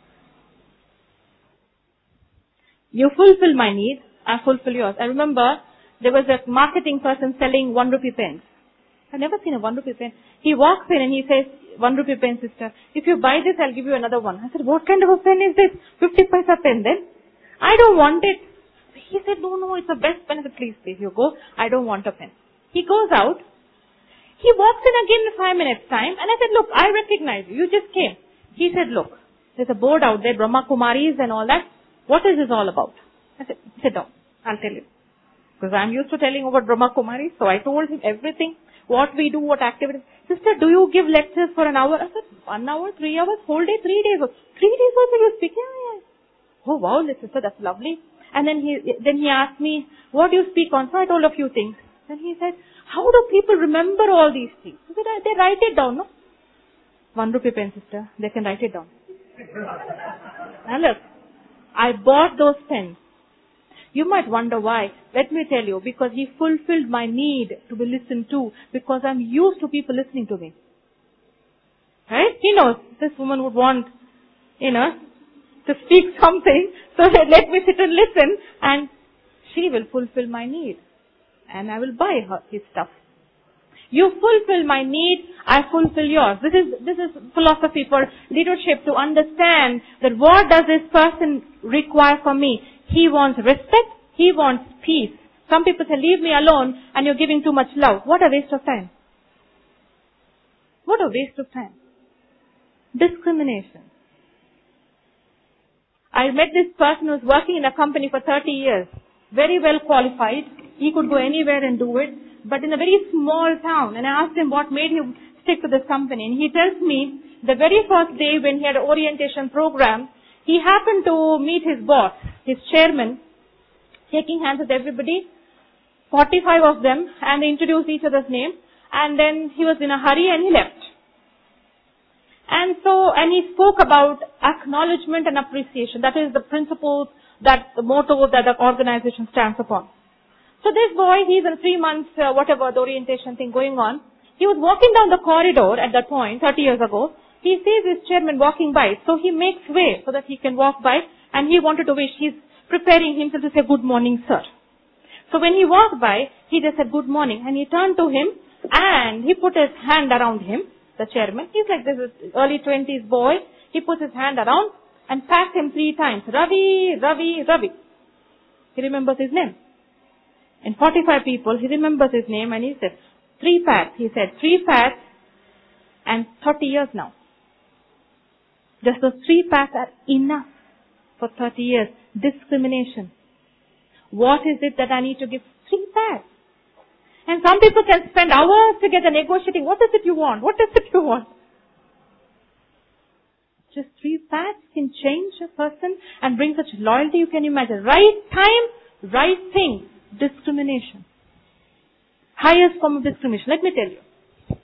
You fulfill my need, I fulfill yours. I remember there was a marketing person selling 1 rupee pens. I've never seen a 1 rupee pen. He walks in and he says, 1 rupee pen, sister. If you buy this, I'll give you another one. I said, what kind of a pen is this? 50 paisa pen then? I don't want it. He said, no, it's the best pen. I said, please, you go. I don't want a pen. He goes out. He walks in again in 5 minutes time and I said, look, I recognize you. You just came. He said, look, there's a board out there, Brahma Kumaris and all that. What is this all about? I said, sit down. I'll tell you. Because I'm used to telling about Brahma Kumari, so I told him everything, what we do, what activities. Sister, do you give lectures for an hour? I said, 1 hour, 3 hours, whole day, 3 days. 3 days also you speak? Yeah. Oh wow, sister, that's lovely. And then he asked me, what do you speak on? So I told a few things. Then he said, how do people remember all these things? I said, they write it down, no? 1 rupee pen, sister. They can write it down. Now look, I bought those pens. You might wonder why. Let me tell you, because he fulfilled my need to be listened to, because I'm used to people listening to me. Right? He knows this woman would want, to speak something, so let me sit and listen, and she will fulfill my need. And I will buy her his stuff. You fulfill my need, I fulfill yours. This is philosophy for leadership, to understand that what does this person require from me? He wants respect, he wants peace. Some people say, leave me alone and you're giving too much love. What a waste of time. What a waste of time. Discrimination. I met this person who was working in a company for 30 years. Very well qualified. He could go anywhere and do it. But in a very small town. And I asked him what made him stick to this company. And he tells me the very first day when he had an orientation program, he happened to meet his boss, his chairman, shaking hands with everybody, 45 of them, and they introduced each other's name. And then he was in a hurry and he left. And he spoke about acknowledgement and appreciation. That is the principle, the motto that the organization stands upon. So this boy, he's in 3 months, whatever, the orientation thing going on. He was walking down the corridor at that point, 30 years ago. He sees his chairman walking by. So he makes way so that he can walk by. And he wanted to wish. He's preparing himself to say, good morning, sir. So when he walked by, he just said, good morning. And he turned to him and he put his hand around him, the chairman. He's like this early 20s boy. He puts his hand around and pats him 3 times. Ravi, Ravi, Ravi. He remembers his name. And 45 people, he remembers his name and he said, 3 pats. He said, 3 pats and 30 years now. Just those 3 pats are enough for 30 years. Discrimination. What is it that I need to give? 3 pats. And some people can spend hours together negotiating. What is it you want? What is it you want? Just 3 pats can change a person and bring such loyalty you can imagine. Right time, right thing. Discrimination. Highest form of discrimination. Let me tell you.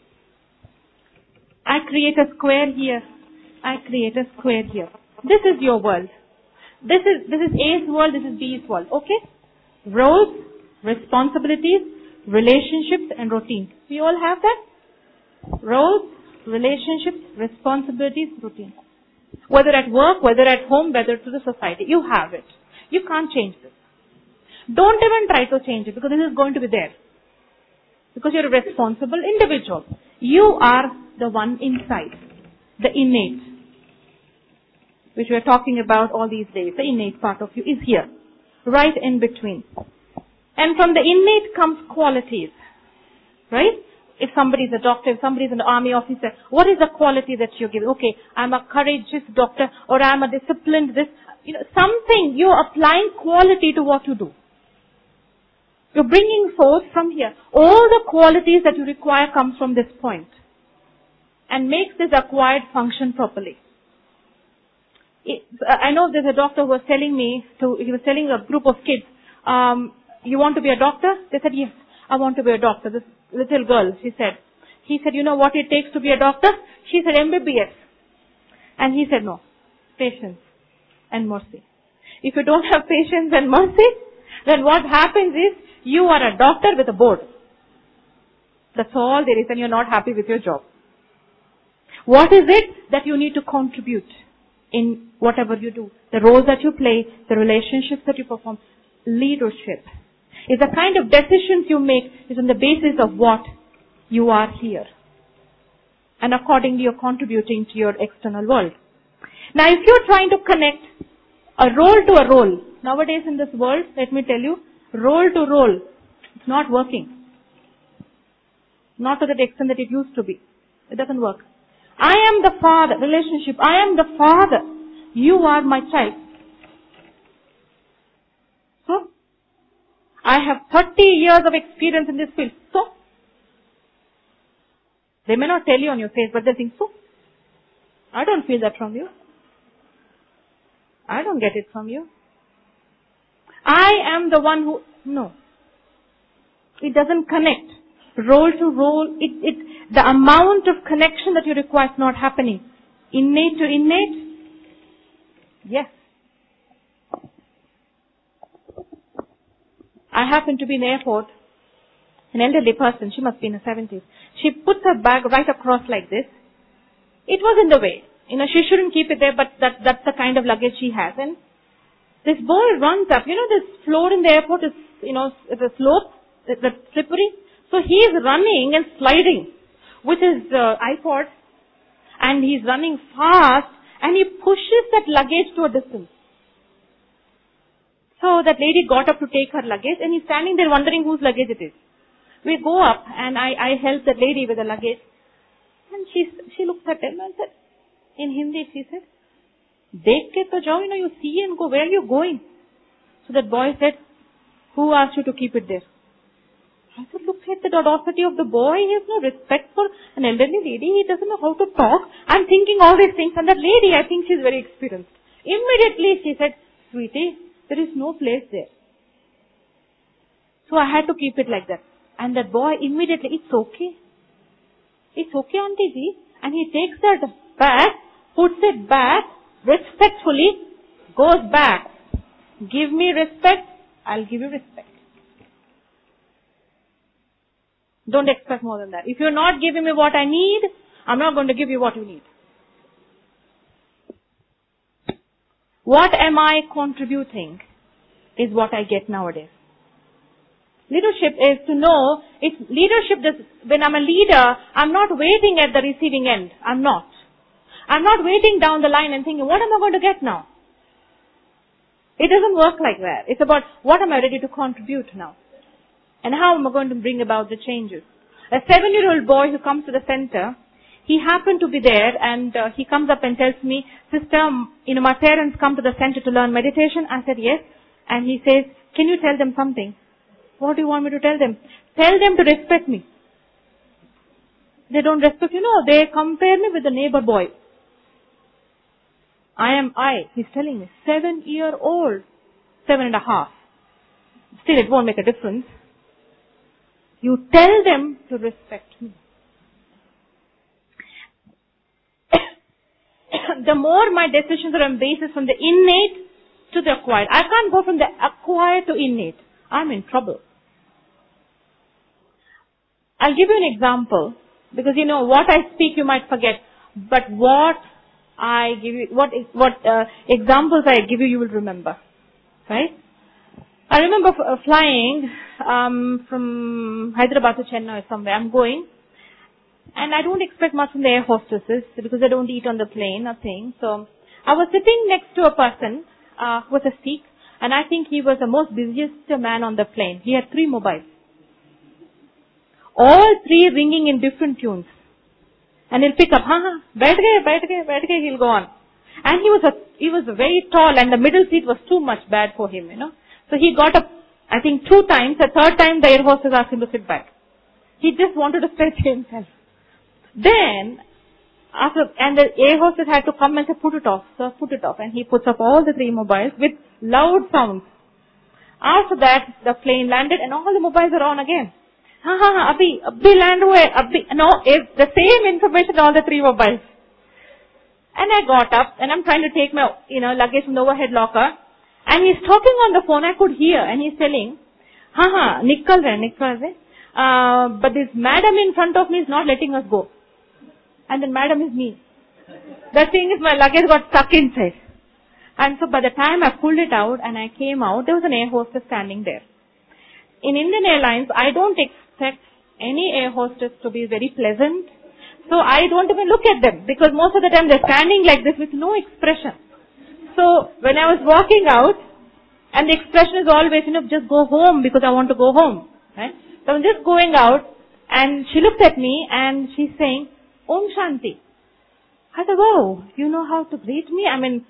I create a square here. I create a square here. This is your world. This is A's world, this is B's world. Okay? Roles, responsibilities, relationships and routines. We all have that? Roles, relationships, responsibilities, routines. Whether at work, whether at home, whether to the society. You have it. You can't change this. Don't even try to change it because this is going to be there. Because you're a responsible individual. You are the one inside. The innate. Which we are talking about all these days. The innate part of you is here. Right in between. And from the innate comes qualities. Right? If somebody is a doctor, if somebody is an army officer, what is the quality that you give? Okay, I'm a courageous doctor or I'm a disciplined this. Something, you're applying quality to what you do. You're bringing forth from here. All the qualities that you require comes from this point. And makes this acquired function properly. I know there's a doctor who was telling me, he was telling a group of kids, you want to be a doctor? They said, yes, I want to be a doctor. This little girl, she said. He said, you know what it takes to be a doctor? She said, MBBS. And he said, no, patience and mercy. If you don't have patience and mercy, then what happens is, you are a doctor with a board. That's all there is, and you're not happy with your job. What is it that you need to contribute in whatever you do? The role that you play, the relationships that you perform, leadership. Is the kind of decisions you make is on the basis of what you are here. And accordingly you're contributing to your external world. Now if you're trying to connect a role to a role, nowadays in this world, let me tell you, role to role, it's not working. Not to the extent that it used to be. It doesn't work. I am the father, relationship, I am the father. You are my child. So, I have 30 years of experience in this field. So? They may not tell you on your face, but they think, so? I don't feel that from you. I don't get it from you. I am the one who, no. It doesn't connect. Role to role, the amount of connection that you require is not happening. Innate to innate? Yes. I happen to be in the airport. An elderly person, she must be in her 70s. She puts her bag right across like this. It was in the way. She shouldn't keep it there, but that's the kind of luggage she has. And this boy runs up. This floor in the airport is, it's a slope, it's slippery. So he is running and sliding with his iPod, and he's running fast, and he pushes that luggage to a distance. So that lady got up to take her luggage, and he's standing there wondering whose luggage it is. We go up, and I help that lady with the luggage. And she looked at him and said, in Hindi, she said, "Dekh ke to jao, you see and go. Where are you going?" So that boy said, "Who asked you to keep it there?" I said, look at the audacity of the boy. He has no respect for an elderly lady. He doesn't know how to talk. I'm thinking all these things. And that lady, I think she's very experienced. Immediately she said, "Sweetie, there is no place there." So I had to keep it like that. And that boy immediately, "It's okay. It's okay, Auntie ji." And he takes that bag, puts it back, respectfully, goes back. Give me respect, I'll give you respect. Don't expect more than that. If you're not giving me what I need, I'm not going to give you what you need. What am I contributing is what I get nowadays. Leadership is to know, when I'm a leader, I'm not waiting at the receiving end. I'm not waiting down the line and thinking, what am I going to get now? It doesn't work like that. It's about what am I ready to contribute now? And how am I going to bring about the changes? A 7-year-old boy who comes to the center, he happened to be there, and he comes up and tells me, "Sister, my parents come to the center to learn meditation." I said, "Yes." And he says, "Can you tell them something?" "What do you want me to tell them?" "Tell them to respect me." They don't respect, they compare me with the neighbor boy. He's telling me, 7-year-old, 7.5. Still, it won't make a difference. You tell them to respect me. The more my decisions are on basis from the innate to the acquired. I can't go from the acquired to innate. I'm in trouble. I'll give you an example, because what I speak you might forget, but what I give you, what examples I give you, you will remember. Right? I remember flying from Hyderabad to Chennai or somewhere. I'm going, and I don't expect much from the air hostesses because they don't eat on the plane, nothing. So I was sitting next to a person who was a Sikh, and I think he was the most busiest man on the plane. He had 3 mobiles, all 3 ringing in different tunes. And he'll pick up, baith gaye, he'll go on. And he was very tall, and the middle seat was too much bad for him, So he got up, I think 2 times. The 3rd time the air hostess asked him to sit back. He just wanted to stretch himself. Then, and the air hostess had to come and say, "Put it off, sir, put it off." And he puts up all the 3 mobiles with loud sounds. After that, the plane landed and all the mobiles are on again. Abhi land hua. No, it's the same information on all the 3 mobiles. And I got up and I'm trying to take my, luggage from the overhead locker. And he's talking on the phone, I could hear, and he's telling, nikal rahe. But this madam in front of me is not letting us go. And the madam is me. The thing is, my luggage got stuck inside. And so by the time I pulled it out and I came out, there was an air hostess standing there. In Indian Airlines, I don't expect any air hostess to be very pleasant. So I don't even look at them, because most of the time they're standing like this with no expression. So when I was walking out, and the expression is always, just go home because I want to go home. Right? So I'm just going out, and she looked at me and she's saying, "Om Shanti." I said, "Wow, you know how to greet me? I mean,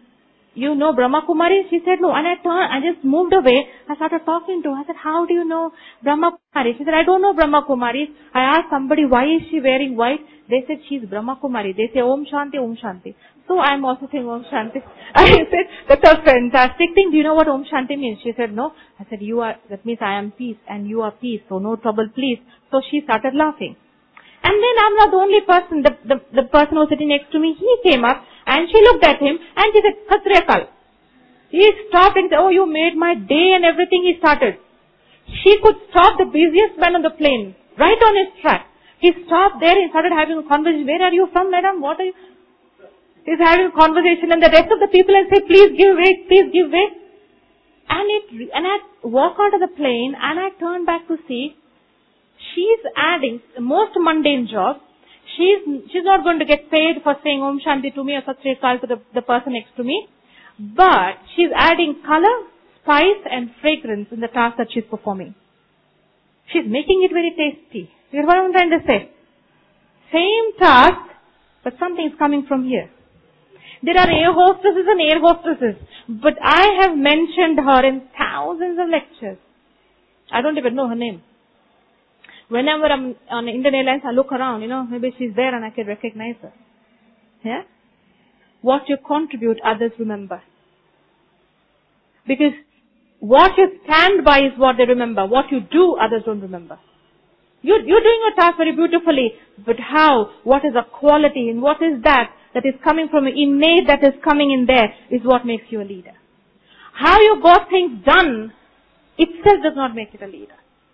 you know Brahma Kumari? She said, no. And I just moved away. I started talking to her. I said, how do you know Brahma Kumari? She said, I don't know Brahma Kumari. I asked somebody, why is she wearing white? They said, she's Brahma Kumari. They say, Om Shanti, Om Shanti. So I'm also saying Om Shanti. I said, that's a fantastic thing. Do you know what Om Shanti means? She said, no. I said, that means I am peace and you are peace. So no trouble, please. So she started laughing. And then I'm not the only person. The person who was sitting next to me, he came up and she looked at him and she said, Sat Sri Akal. He stopped and said, oh, you made my day and everything. He started. She could stop the busiest man on the plane right on his track. He stopped there and started having a conversation. Where are you from, madam? What are you? He's having a conversation and the rest of the people and say, please give way, please give way. And I walk out of the plane and I turn back to see she's adding the most mundane job. She's not going to get paid for saying Om Shanti to me or Sat Sri Akal to the person next to me. But she's adding color, spice and fragrance in the task that she's performing. She's making it very tasty. You know what I'm trying to say? Same task, but something's coming from here. There are air hostesses and air hostesses. But I have mentioned her in thousands of lectures. I don't even know her name. Whenever I'm on Indian Airlines, I look around, maybe she's there and I can recognize her. Yeah? What you contribute, others remember. Because what you stand by is what they remember. What you do, others don't remember. You're doing your task very beautifully, but how? What is the quality and what is that is coming from innate that is coming in there is what makes you a leader. How you got things done itself does not make it a leader.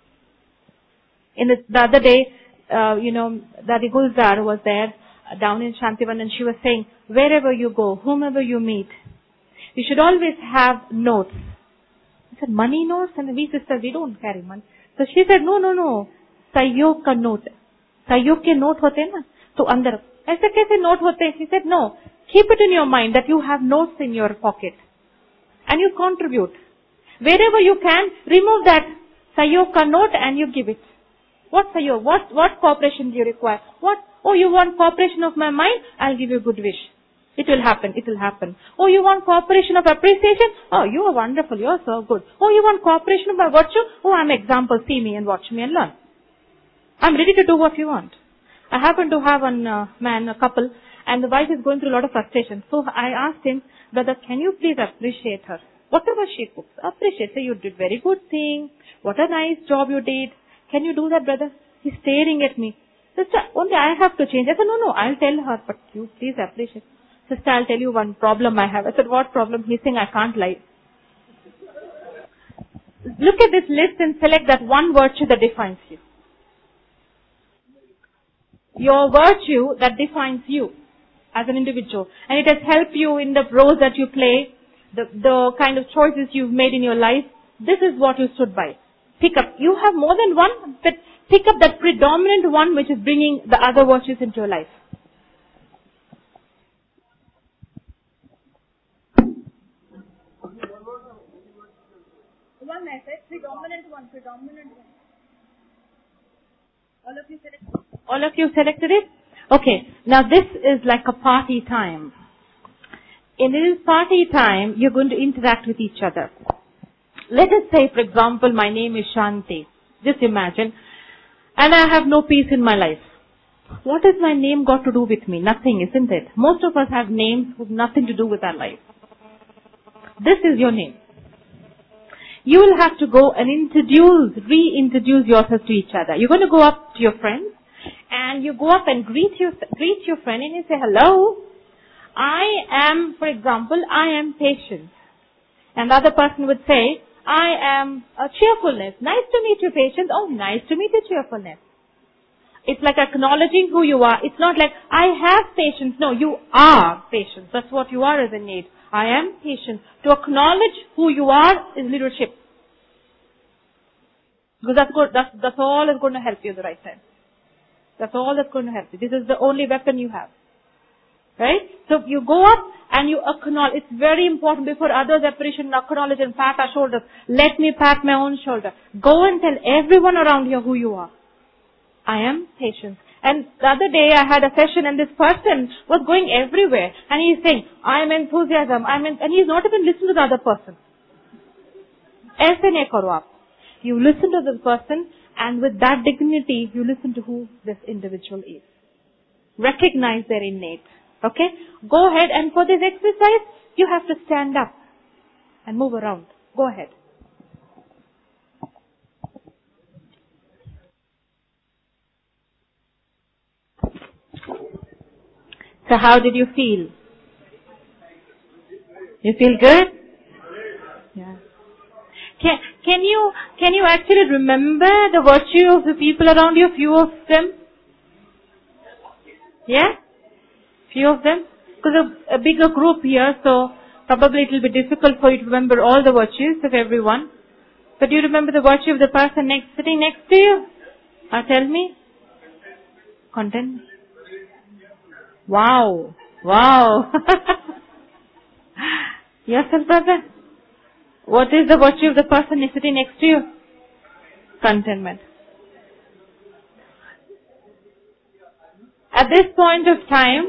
The other day, Dadi Gulzar was there down in Shantivan and she was saying, wherever you go, whomever you meet, you should always have notes. I said, money notes? And we sisters, we don't carry money. So she said, no. Sahyog ka note. Sahyog ke note hote na? So andar. I said, kaise note hote? She said, no. Keep it in your mind that you have notes in your pocket. And you contribute. Wherever you can, remove that Sahyog ka note and you give it. What Sahyog? What cooperation do you require? What? Oh, you want cooperation of my mind? I'll give you a good wish. It will happen. Oh, you want cooperation of appreciation? Oh, you are wonderful. You are so good. Oh, you want cooperation of my virtue? Oh, I'm example. See me and watch me and learn. I'm ready to do what you want. I happen to have a couple, and the wife is going through a lot of frustration. So I asked him, brother, can you please appreciate her? Whatever she cooks, appreciate. Say, you did very good thing. What a nice job you did. Can you do that, brother? He's staring at me. Sister, only I have to change. I said, no, I'll tell her, but you please appreciate. Sister, I'll tell you one problem I have. I said, what problem? He's saying, I can't lie. Look at this list and select that one virtue that defines you. Your virtue that defines you as an individual. And it has helped you in the roles that you play, the kind of choices you've made in your life. This is what you stood by. Pick up. You have more than one, but pick up that predominant one which is bringing the other virtues into your life. One I said, predominant one. All of you selected it? Okay. Now this is like a party time. In this party time, you're going to interact with each other. Let us say, for example, my name is Shanti. Just imagine. And I have no peace in my life. What has my name got to do with me? Nothing, isn't it? Most of us have names with nothing to do with our life. This is your name. You will have to go and reintroduce yourself to each other. You're going to go up to your friends and you go up and greet your friend and you say, hello, for example, I am Patience. And the other person would say, I am Cheerfulness. Nice to meet you, Patience. Oh, nice to meet you, Cheerfulness. It's like acknowledging who you are. It's not like, I have patience. No, you are Patience. That's what you are as a need. I am Patience. To acknowledge who you are is leadership. Because that's good. That's all that's going to help you at the right time. That's all that's going to help you. This is the only weapon you have. Right? So you go up and you acknowledge. It's very important before others appreciate and acknowledge and pat our shoulders. Let me pat my own shoulder. Go and tell everyone around here who you are. I am Patience. And the other day I had a session and this person was going everywhere. And he's saying, I am enthusiasm, and he's not even listening to the other person. ऐसे नहीं करो आप. You listen to the person, and with that dignity, you listen to who this individual is. Recognize their innate. Okay? Go ahead, and for this exercise, you have to stand up and move around. Go ahead. So how did you feel? You feel good? Yeah. Can you actually remember the virtue of the people around you? Few of them? Yeah? Few of them? Because a bigger group here, so probably it will be difficult for you to remember all the virtues of everyone. But do you remember the virtue of the person sitting next to you? Tell me. Content. Wow. Yourself, brother? What is the virtue of the person sitting next to you? Contentment. At this point of time,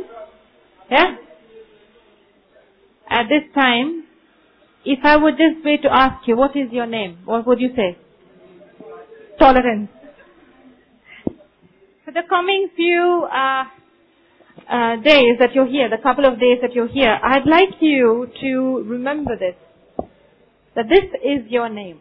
at this time, if I would just wait to ask you, what is your name? What would you say? Tolerance. For the coming few days that you're here, the couple of days that you're here, I'd like you to remember this. That this is your name.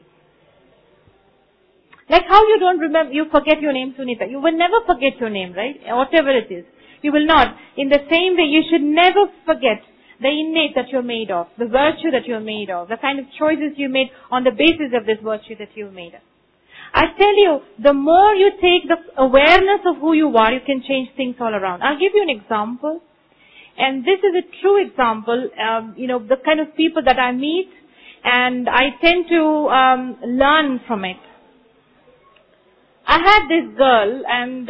Like how you don't remember, you forget your name, Sunita. You will never forget your name, right? Whatever it is. You will not. In the same way, you should never forget the innate that you're made of, the virtue that you're made of, the kind of choices you made on the basis of this virtue that you've made. I tell you, the more you take the awareness of who you are, you can change things all around. I'll give you an example. And this is a true example, the kind of people that I meet, and I tend to learn from it. I had this girl, and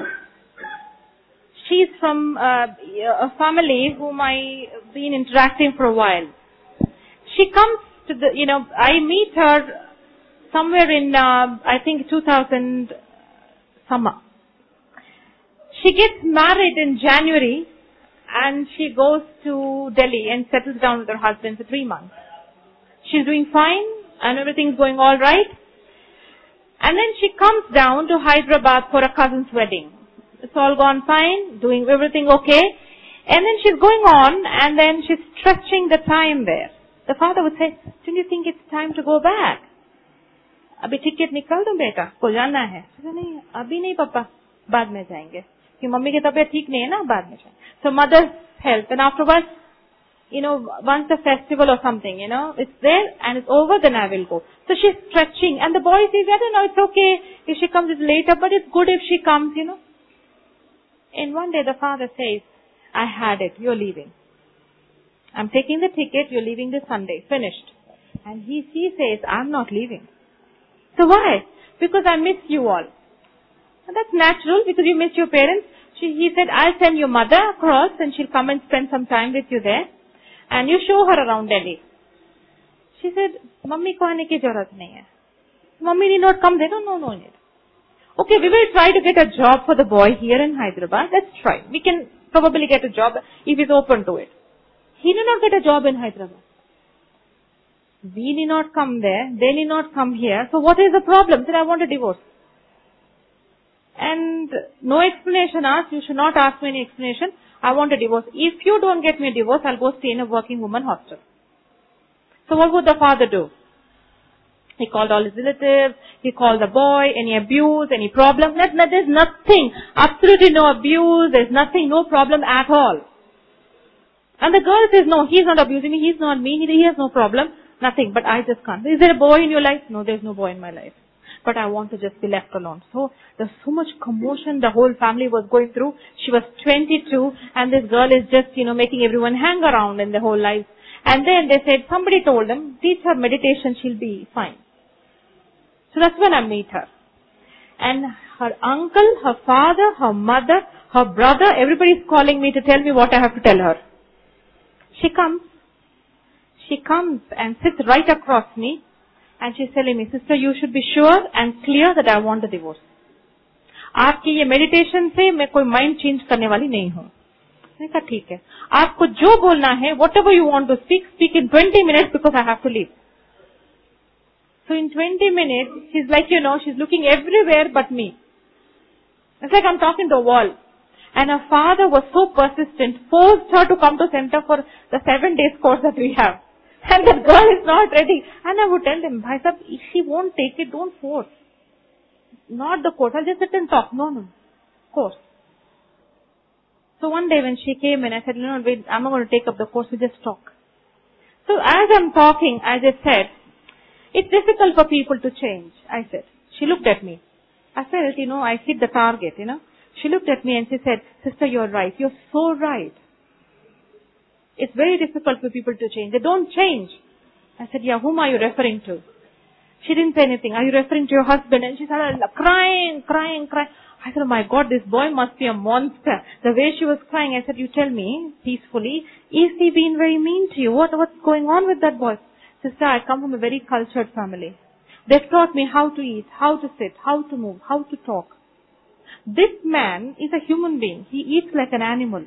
she's from a family whom I've been interacting for a while. She comes to I meet her somewhere in, I think 2000 summer. She gets married in January, and she goes to Delhi and settles down with her husband for 3 months. She's doing fine, and everything's going all right. And then she comes down to Hyderabad for a cousin's wedding. It's all gone fine, doing everything okay. And then she's going on, and then she's stretching the time there. The father would say, don't you think it's time to go back? Abhi ticket nikal do beta, ko jana hai. She said, nahi, abhi nahi papa, baad mein jayenge. Ki mummy ki tabiyat theek nahi hai na, baad mein jayenge. So mother's health, and afterwards, once the festival or something, it's there and it's over, then I will go. So she's stretching, and the boy says, I don't know, it's okay if she comes later, but it's good if she comes, And one day the father says, I had it, you're leaving. I'm taking the ticket, you're leaving this Sunday, finished. And he says, I'm not leaving. So why? Because I miss you all. And that's natural, because you miss your parents. He said, I'll send your mother across, and she'll come and spend some time with you there. And you show her around Delhi. She said, Mummy ko aane ki zarurat nahi hai. Mummy did not come there. No need. Okay, we will try to get a job for the boy here in Hyderabad. Let's try. We can probably get a job if he's open to it. He did not get a job in Hyderabad. We need not come there. They need not come here. So what is the problem? He said, I want a divorce. And no explanation asked. You should not ask me any explanation. I want a divorce. If you don't get me a divorce, I'll go stay in a working woman hostel. So what would the father do? He called all his relatives. He called the boy. Any abuse, any problem? There's nothing. Absolutely no abuse. There's nothing, no problem at all. And the girl says, no, he's not abusing me. He's not me. He has no problem. Nothing. But I just can't. Is there a boy in your life? No, there's no boy in my life. But I want to just be left alone. So there's so much commotion the whole family was going through. She was 22, and this girl is just, making everyone hang around in their whole life. And then they said, somebody told them, teach her meditation, she'll be fine. So that's when I meet her. And her uncle, her father, her mother, her brother, everybody's calling me to tell me what I have to tell her. She comes and sits right across me. And she's telling me, sister, you should be sure and clear that I want a divorce. आपकी ये meditation से मैं कोई mind change करने वाली नहीं हूँ। मैंने कहा ठीक है, आपको जो बोलना है, whatever you want to speak, speak in 20 minutes because I have to leave. So in 20 minutes, she's like, she's looking everywhere but me. It's like I'm talking to a wall. And her father was so persistent, forced her to come to center for the 7 days course that we have. And that girl is not ready. And I would tell him, Bhai Sahab, if she won't take it, don't force. Not the course, I'll just sit and talk. No. Course. So one day when she came in, I said, wait, I'm not going to take up the course, we just talk. So as I'm talking, as I said, it's difficult for people to change, I said. She looked at me. I felt, I hit the target, She looked at me and she said, sister, you're right. You're so right. It's very difficult for people to change. They don't change. I said, yeah, whom are you referring to? She didn't say anything. Are you referring to your husband? And she started crying. I said, oh my God, this boy must be a monster. The way she was crying, I said, you tell me peacefully, is he being very mean to you? What's going on with that boy? Sister, I come from a very cultured family. They've taught me how to eat, how to sit, how to move, how to talk. This man is a human being. He eats like an animal.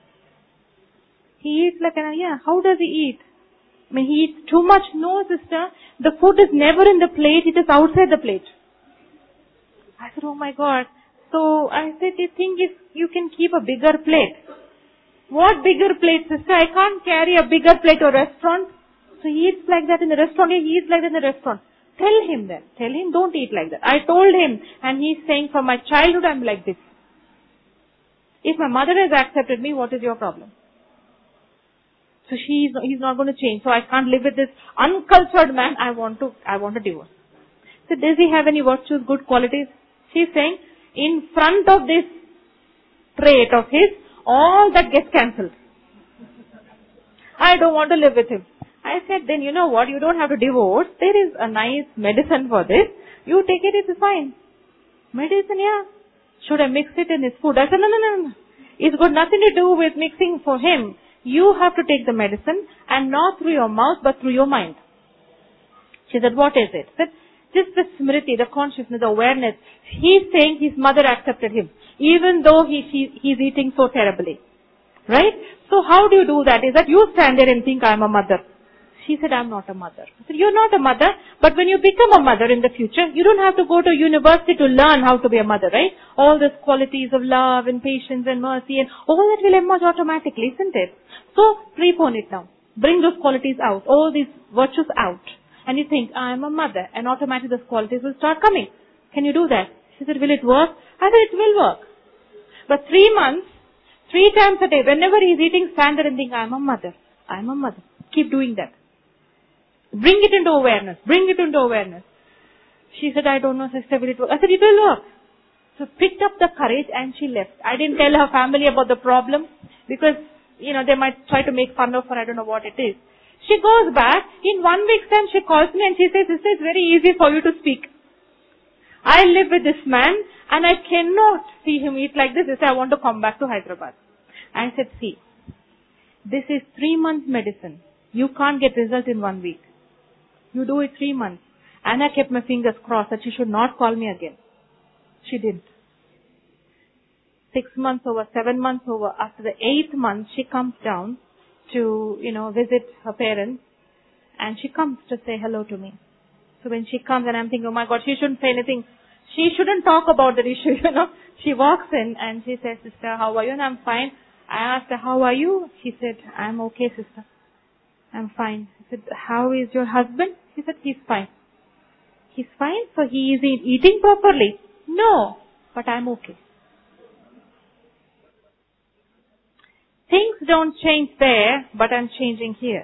How does he eat? I mean, he eats too much. No, sister. The food is never in the plate. It is outside the plate. I said, oh my God. So I said, you think if you can keep a bigger plate? What bigger plate, sister? I can't carry a bigger plate to a restaurant. So he eats like that in the restaurant. He eats like that in the restaurant. Tell him then. Tell him don't eat like that. I told him, and he's saying from my childhood I'm like this. If my mother has accepted me, what is your problem? So he's not going to change. So I can't live with this uncultured man. I want a divorce. So does he have any virtues, good qualities? She's saying, in front of this trait of his, all that gets cancelled. I don't want to live with him. I said, then you know what? You don't have to divorce. There is a nice medicine for this. You take it, it's fine. Medicine, yeah. Should I mix it in his food? I said, no. It's got nothing to do with mixing for him. You have to take the medicine and not through your mouth but through your mind. She said, what is it? I said, just the smriti, the consciousness, the awareness. He's saying his mother accepted him, even though he's eating so terribly. Right? So how do you do that? Is that you stand there and think I'm a mother. She said, I'm not a mother. I said, you're not a mother, but when you become a mother in the future, you don't have to go to university to learn how to be a mother, right? All these qualities of love and patience and mercy and all that will emerge automatically, isn't it? So prepone it now. Bring those qualities out, all these virtues out. And you think, I'm a mother, and automatically those qualities will start coming. Can you do that? She said, will it work? I said, it will work. But 3 months, 3 times a day, whenever he's eating, stand there and think, I'm a mother. I'm a mother. Keep doing that. Bring it into awareness. Bring it into awareness. She said, I don't know, sister, will it work? I said, it will work. So picked up the courage and she left. I didn't tell her family about the problem because, they might try to make fun of her. I don't know what it is. She goes back. In 1 week's time, she calls me and she says, sister, it's very easy for you to speak. I live with this man and I cannot see him eat like this. He said, I want to come back to Hyderabad. I said, see, this is 3 months medicine. You can't get result in 1 week. You do it 3 months. And I kept my fingers crossed that she should not call me again. She didn't. 6 months over, 7 months over. After the 8th month, she comes down to, visit her parents. And she comes to say hello to me. So when she comes and I'm thinking, oh my God, she shouldn't say anything. She shouldn't talk about that issue, She walks in and she says, sister, how are you? And I'm fine. I asked her, how are you? She said, I'm okay, sister. I'm fine. I said, how is your husband? She said, he's fine. He's fine? So he is eating properly? No, but I'm okay. Things don't change there, but I'm changing here.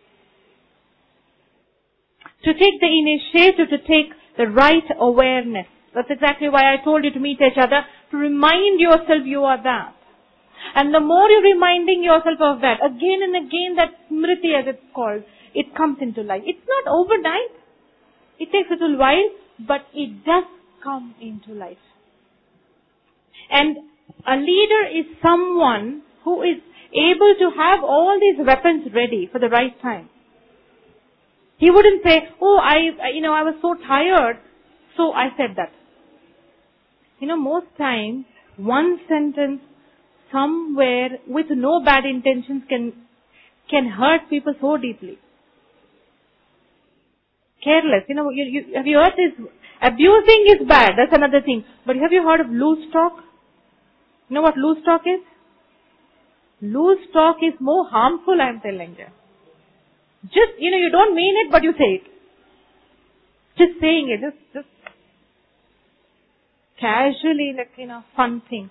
To take the initiative, to take the right awareness. That's exactly why I told you to meet each other, to remind yourself you are that. And the more you're reminding yourself of that, again and again, that smriti as it's called, it comes into life. It's not overnight. It takes a little while, but it does come into life. And a leader is someone who is able to have all these weapons ready for the right time. He wouldn't say, oh, I was so tired, so I said that. Most times, one sentence somewhere with no bad intentions can hurt people so deeply. Careless. Have you heard this? Abusing is bad. That's another thing. But have you heard of loose talk? You know what loose talk is? Loose talk is more harmful, I'm telling you. Just, you don't mean it, but you say it. Just saying it. Just casually, fun thing.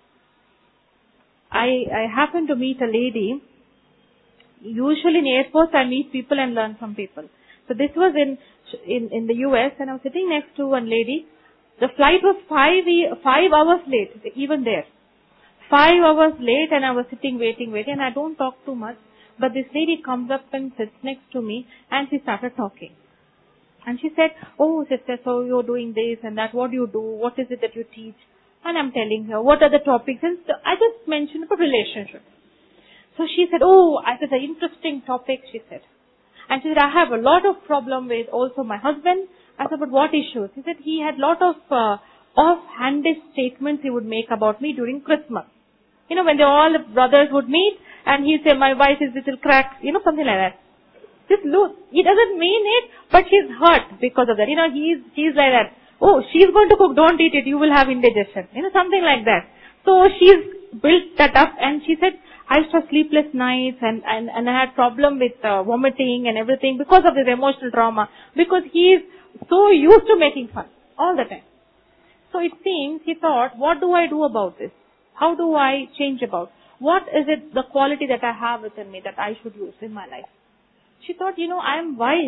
I happened to meet a lady. Usually in airports, I meet people and learn from people. So this was in the US, and I was sitting next to one lady. The flight was 5 hours late, even there. 5 hours late, and I was sitting waiting, and I don't talk too much. But this lady comes up and sits next to me, and she started talking. And she said, "Oh, sister, so you're doing this and that. What do you do? What is it that you teach?" And I'm telling her, what are the topics? And so I just mentioned about relationships. So she said, "Oh, I said, an interesting topic," she said. And she said, "I have a lot of problem with also my husband." I said, "But what issues?" He said, he had lot of off-handed statements he would make about me during Christmas. When all the brothers would meet, and he'd say, "My wife is little cracked," something like that. Just look, he doesn't mean it, but she's hurt because of that. He's like that. "Oh, she's going to cook, don't eat it, you will have indigestion." Something like that. So she's built that up, and she said, "I used to have sleepless nights and I had problem with vomiting and everything because of this emotional trauma, because he's so used to making fun all the time." So it seems he thought, what do I do about this? How do I change about? What is it, the quality that I have within me that I should use in my life? She thought, I am wise.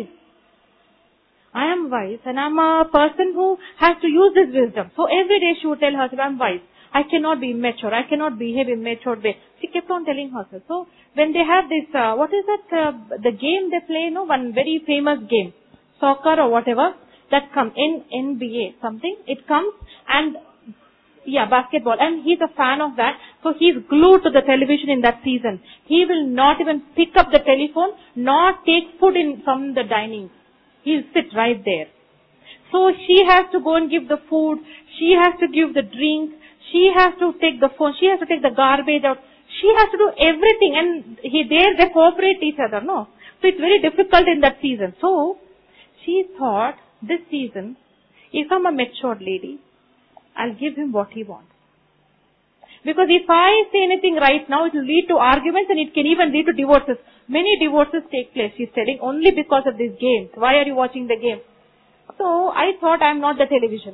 I am wise, and I'm a person who has to use this wisdom. So every day she would tell herself, "I'm wise. I cannot be immature. I cannot behave immature way." She kept on telling herself. So when they have this, what is that, the game they play, one very famous game, soccer or whatever, that comes in NBA, something, it comes and, basketball, and he's a fan of that, so he's glued to the television in that season. He will not even pick up the telephone, nor take food from the dining. He'll sit right there. So she has to go and give the food, she has to give the drink, she has to take the phone, she has to take the garbage out, she has to do everything, and they cooperate each other, no? So it's very difficult in that season. So she thought, this season, if I'm a matured lady, I'll give him what he wants. Because if I say anything right now, it will lead to arguments, and it can even lead to divorces. Many divorces take place, she's telling, only because of these games. Why are you watching the game? So I thought, I'm not the television.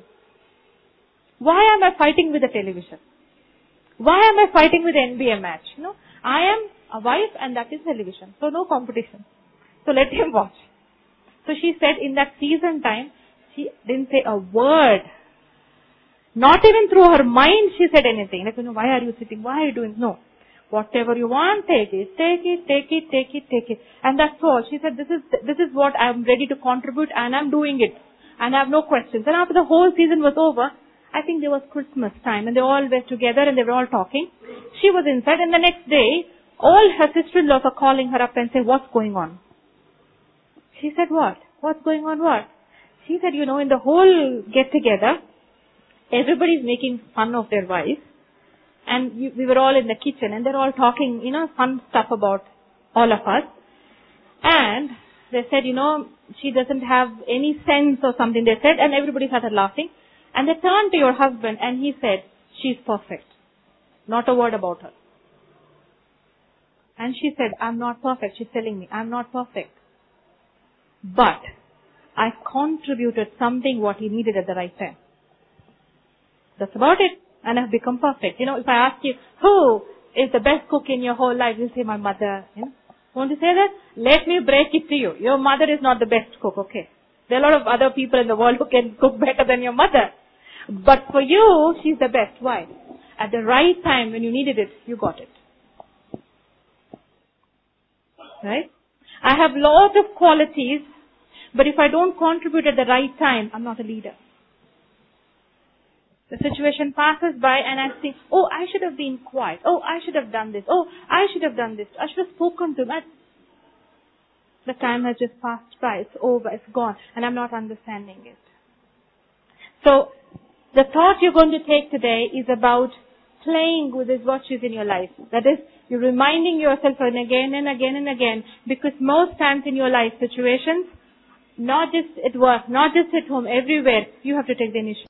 Why am I fighting with the television? Why am I fighting with the NBA match? I am a wife, and that is television. So no competition. So let him watch. So she said in that season time, she didn't say a word. Not even through her mind she said anything. Like, why are you sitting? Why are you doing? No. Whatever you want, take it. And that's all. She said, this is what I'm ready to contribute, and I'm doing it. And I have no questions. And after the whole season was over, I think there was Christmas time, and they all were together and they were all talking. She was inside, and the next day, all her sister-in-laws are calling her up and say, "What's going on?" She said, "What? What's going on what?" She said, in the whole get-together, everybody's making fun of their wives, and we were all in the kitchen, and they're all talking, fun stuff about all of us. And they said, she doesn't have any sense or something, they said, and everybody started laughing. And they turned to your husband, and he said, "She's perfect. Not a word about her." And she said, "I'm not perfect." She's telling me, "I'm not perfect. But I contributed something what he needed at the right time. That's about it. And I've become perfect." If I ask you, who is the best cook in your whole life, you'll say, "My mother." Won't you say that? Let me break it to you. Your mother is not the best cook, okay? There are a lot of other people in the world who can cook better than your mother. But for you, she's the best. Why? At the right time, when you needed it, you got it. Right? I have lots of qualities, but if I don't contribute at the right time, I'm not a leader. The situation passes by and I think, "Oh, I should have been quiet. Oh, I should have done this. Oh, I should have done this. I should have spoken to that." The time has just passed by. It's over. It's gone. And I'm not understanding it. So, The thought you're going to take today is about playing with these virtues in your life. That is, you're reminding yourself again and again and again, because most times in your life situations, not just at work, not just at home, everywhere, you have to take the initiative.